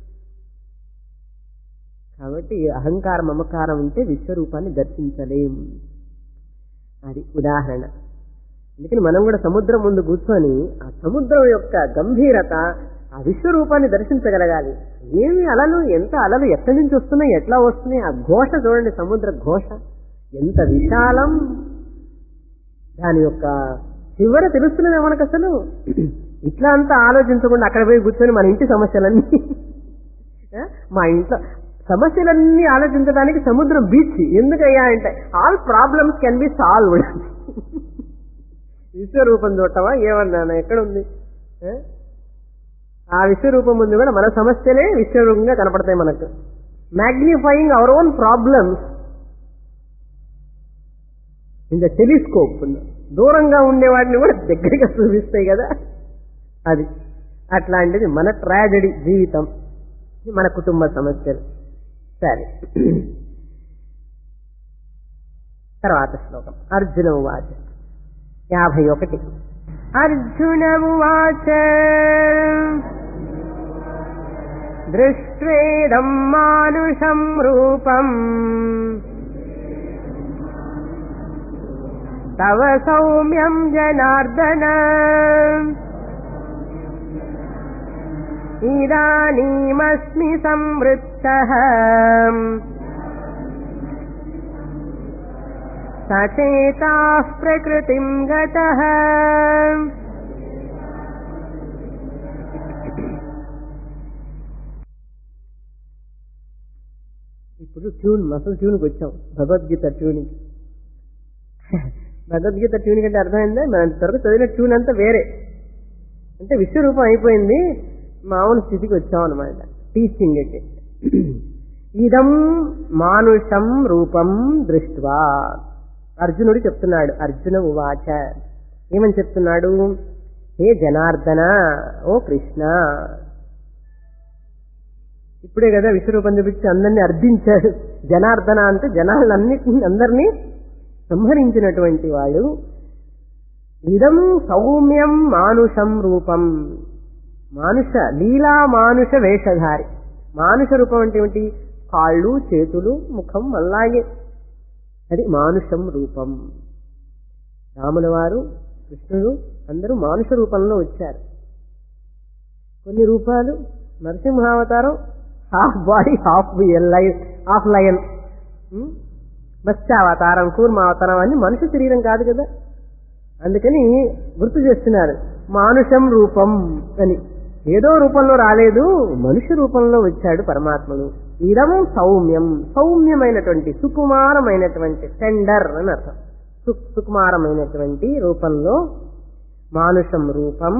కాబట్టి అహంకార మమకారం ఉంటే విశ్వరూపాన్ని దర్శించలేం. అది ఉదాహరణ. అందుకని మనం కూడా సముద్రం ముందు కూర్చొని ఆ సముద్రం యొక్క గంభీరత, ఆ విశ్వరూపాన్ని దర్శించగలగాలి. ఏమి అలలు, ఎంత అలలు ఎక్కడి నుంచి వస్తున్నాయి, ఎట్లా వస్తున్నాయి, ఆ ఘోష చూడండి, సముద్ర ఘోష ఎంత విశాలం. దాని యొక్క చివర తెలుస్తున్నది మనకు. అసలు ఇట్లా అంతా ఆలోచించకుండా అక్కడ పోయి కూర్చొని మన ఇంటి సమస్యలన్నీ, మా ఇంట్లో సమస్యలన్నీ ఆలోచించడానికి సముద్రం బీచ్ ఎందుకయ్యా అంటే, all problems can be solved. విశ్వరూపం చూడటమా ఏమన్నాను, ఎక్కడుంది? ఆ విశ్వరూపం ముందు కూడా మన సమస్యలే విశ్వరూపంగా కనపడతాయి మనకు. Magnifying our own problems in the telescope. దూరంగా ఉండేవాడిని కూడా దగ్గరగా చూపిస్తాయి కదా. అది అట్లాంటిది మన ట్రాజెడీ జీవితం, మన కుటుంబ సమస్యలు. సరే, తర్వాత శ్లోకం. అర్జున ఉవాచ, యాభై ఒకటి. అర్జున ఉవాచ దృష్ట్వేదం మానుషం రూపం తవ సౌమ్యం జనార్దన ఇదానీమస్మి సంవృత్తః సచేతాః ప్రకృతిం గతః. ఇప్పుడు ట్యూన్, మసలు ట్యూన్కి వచ్చాం, భగవద్గీత ట్యూన్కి. భగవద్గీత ట్యూన్ కంటే అర్థమైందా? మన త్వరగా చదివిన ట్యూన్ అంతా వేరే, అంటే విశ్వరూపం అయిపోయింది, మామూలు స్థితికి వచ్చాం అనమాట. టీచింగ్ అంటే ఇదం మానుషం రూపం దృష్ట్వా. అర్జునుడు చెప్తున్నాడు. అర్జున ఉవాచ, ఏమని చెప్తున్నాడు? హే జనార్దన, ఓ కృష్ణ. ఇప్పుడే కదా విశ్వరూపం చూపించి అందరినీ అర్థించాడు. జనార్దన అంటే జనాలన్నిటినీ, అందరినీ సంహరించినటువంటి వాడు. ఇదం సౌమ్యం మానుషం రూపం, మానుష లీలా మానుష వేషధారి. మానుష రూపం అంటే ఏమిటి? కాళ్ళు, చేతులు, ముఖం అలాగే, అది మానుషం రూపం. రాముల వారు, కృష్ణుడు అందరూ మానుష రూపంలో వచ్చారు. కొన్ని రూపాలు, నరసింహావతారం half body half lion, half lion. మత్స్యావతారం, కూర్మావతారం అన్ని మనుషు శరీరం కాదు కదా. అందుకని గుర్తు చేస్తున్నారు మానుషం రూపం అని. ఏదో రూపంలో రాలేదు, మనుష్య రూపంలో వచ్చాడు పరమాత్మను. ఇదం సౌమ్యం, సౌమ్యమైనటువంటి, సుకుమారమైనటువంటి, టెండర్ అని అర్థం. సుకుమారమైనటువంటి రూపంలో మానుషం రూపం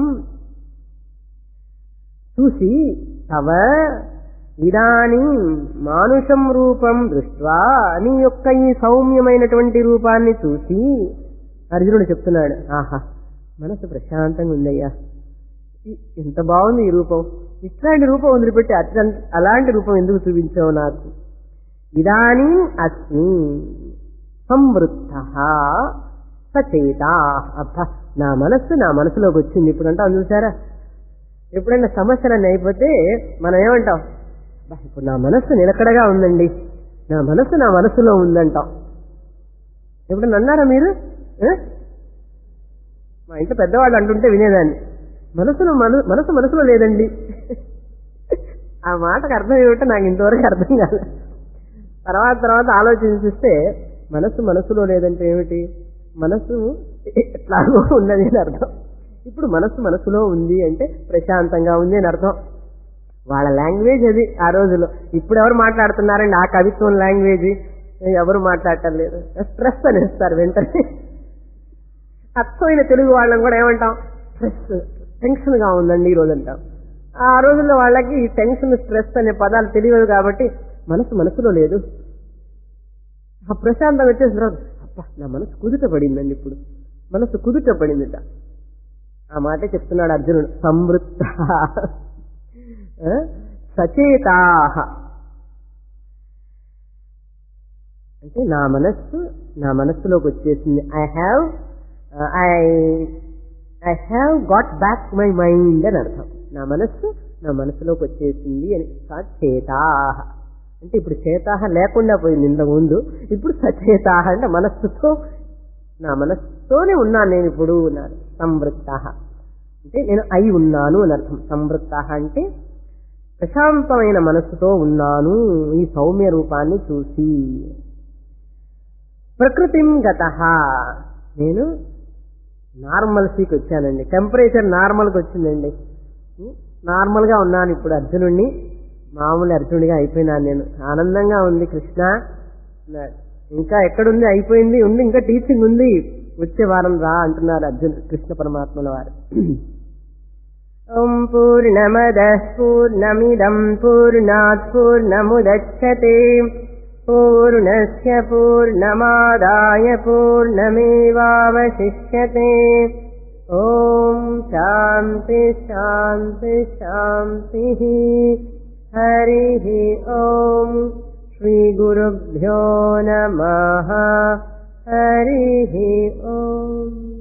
చూసి, తవ ఇదానీ మానుషం రూపం దృష్ట్వా, నీ యొక్క ఈ సౌమ్యమైనటువంటి రూపాన్ని చూసి అర్జునుడు చెప్తున్నాడు, ఆహా మనసు ప్రశాంతంగా ఉందయ్యా, ఎంత బాగుంది ఈ రూపం, ఇట్లాంటి రూపం వదిలిపెట్టి అత్యంత అలాంటి రూపం ఎందుకు చూపించావు నాకు? ఇదానీ అస్మి సంవృత్తః సచేతా. అబ్బా, నా మనస్సు నా మనసులోకి వచ్చింది ఇప్పుడు. అంటే చూసారా, ఎప్పుడైనా సమస్యలన్నీ అయిపోతే మనం ఏమంటాం? ఇప్పుడు నా మనస్సు నిలకడగా ఉందండి, నా మనస్సు నా మనస్సులో ఉందంటాం. ఎప్పుడన్నా అన్నారా మీరు? మా ఇంట్లో పెద్దవాళ్ళు అంటుంటే వినేదాన్ని, మనసులో మన మనసు మనసులో లేదండి. ఆ మాటకు అర్థం ఏమిటో నాకు ఇంతవరకు అర్థం కాలేదు. తర్వాత తర్వాత ఆలోచించిస్తే మనసు మనసులో లేదంటే ఏమిటి, మనసు ఎట్లాగో ఉన్నది అని అర్థం. ఇప్పుడు మనసు మనసులో ఉంది అంటే ప్రశాంతంగా ఉంది అని అర్థం. వాళ్ళ లాంగ్వేజ్ అది ఆ రోజులో. ఇప్పుడు ఎవరు మాట్లాడుతున్నారండి ఆ కవిత్వం లాంగ్వేజ్? ఎవరు మాట్లాడటం లేదు. స్ట్రెస్ అనేస్తారు వెంటనే. అర్థమైన తెలుగు వాళ్ళని కూడా ఏమంటాం, స్ట్రెస్, టెన్షన్ గా ఉందండి ఈ రోజు అంటాం. ఆ రోజుల్లో వాళ్ళకి ఈ టెన్షన్, స్ట్రెస్ అనే పదాలు తెలియదు కాబట్టి మనసు మనసులో లేదు. ఆ ప్రశాంతం వచ్చేసిన తర్వాత అబ్బా నా మనసు కుదుట పడిందండి, ఇప్పుడు మనసు కుదుట పడిందిట. ఆ మాటే చెప్తున్నాడు అర్జునుడు. సంవృత్త సచేతాహ అంటే నా మనస్సు నా మనస్సులోకి వచ్చేసింది. I have I I have got back my mind అని అర్థం. నా మనస్సు నా మనసులోకి వచ్చేసింది అని. సచేతాహ అంటే ఇప్పుడు చేతాహ లేకుండా పోయింది ఇంతకు ముందు, ఇప్పుడు సచేతాహ అంటే మనస్సుతో, నా మనస్సుతోనే ఉన్నాను నేను ఇప్పుడు అన్నారు. సంవృత్త అంటే నేను అయి ఉన్నాను అని అర్థం. సంవృత్త అంటే ప్రశాంతమైన మనస్సుతో ఉన్నాను ఈ సౌమ్య రూపాన్ని చూసి. ప్రకృతిం గతః నేను నార్మల్సీకి వచ్చానండి, టెంపరేచర్ నార్మల్కి వచ్చిందండి, నార్మల్గా ఉన్నాను ఇప్పుడు. అర్జునుడిని మామూలు అర్జునుడిగా అయిపోయినాను నేను. ఆనందంగా ఉంది కృష్ణ. ఇంకా ఎక్కడుంది, అయిపోయింది, ఉంది ఇంకా టీచింగ్ ఉంది, వచ్చే వారం రా అంటున్నారు అర్జున్ కృష్ణ పరమాత్మల వారు. ఓం పూర్ణమదః పూర్ణమిదం పూర్ణాత్ పూర్ణముదచ్యతే పూర్ణస్య పూర్ణమాదాయ పూర్ణమేవావశిష్యతే. ఓం శాంతి శాంతి శాంతి. హరి ఓం. శ్రీ గురుభ్యో నమః. హరి ఓం.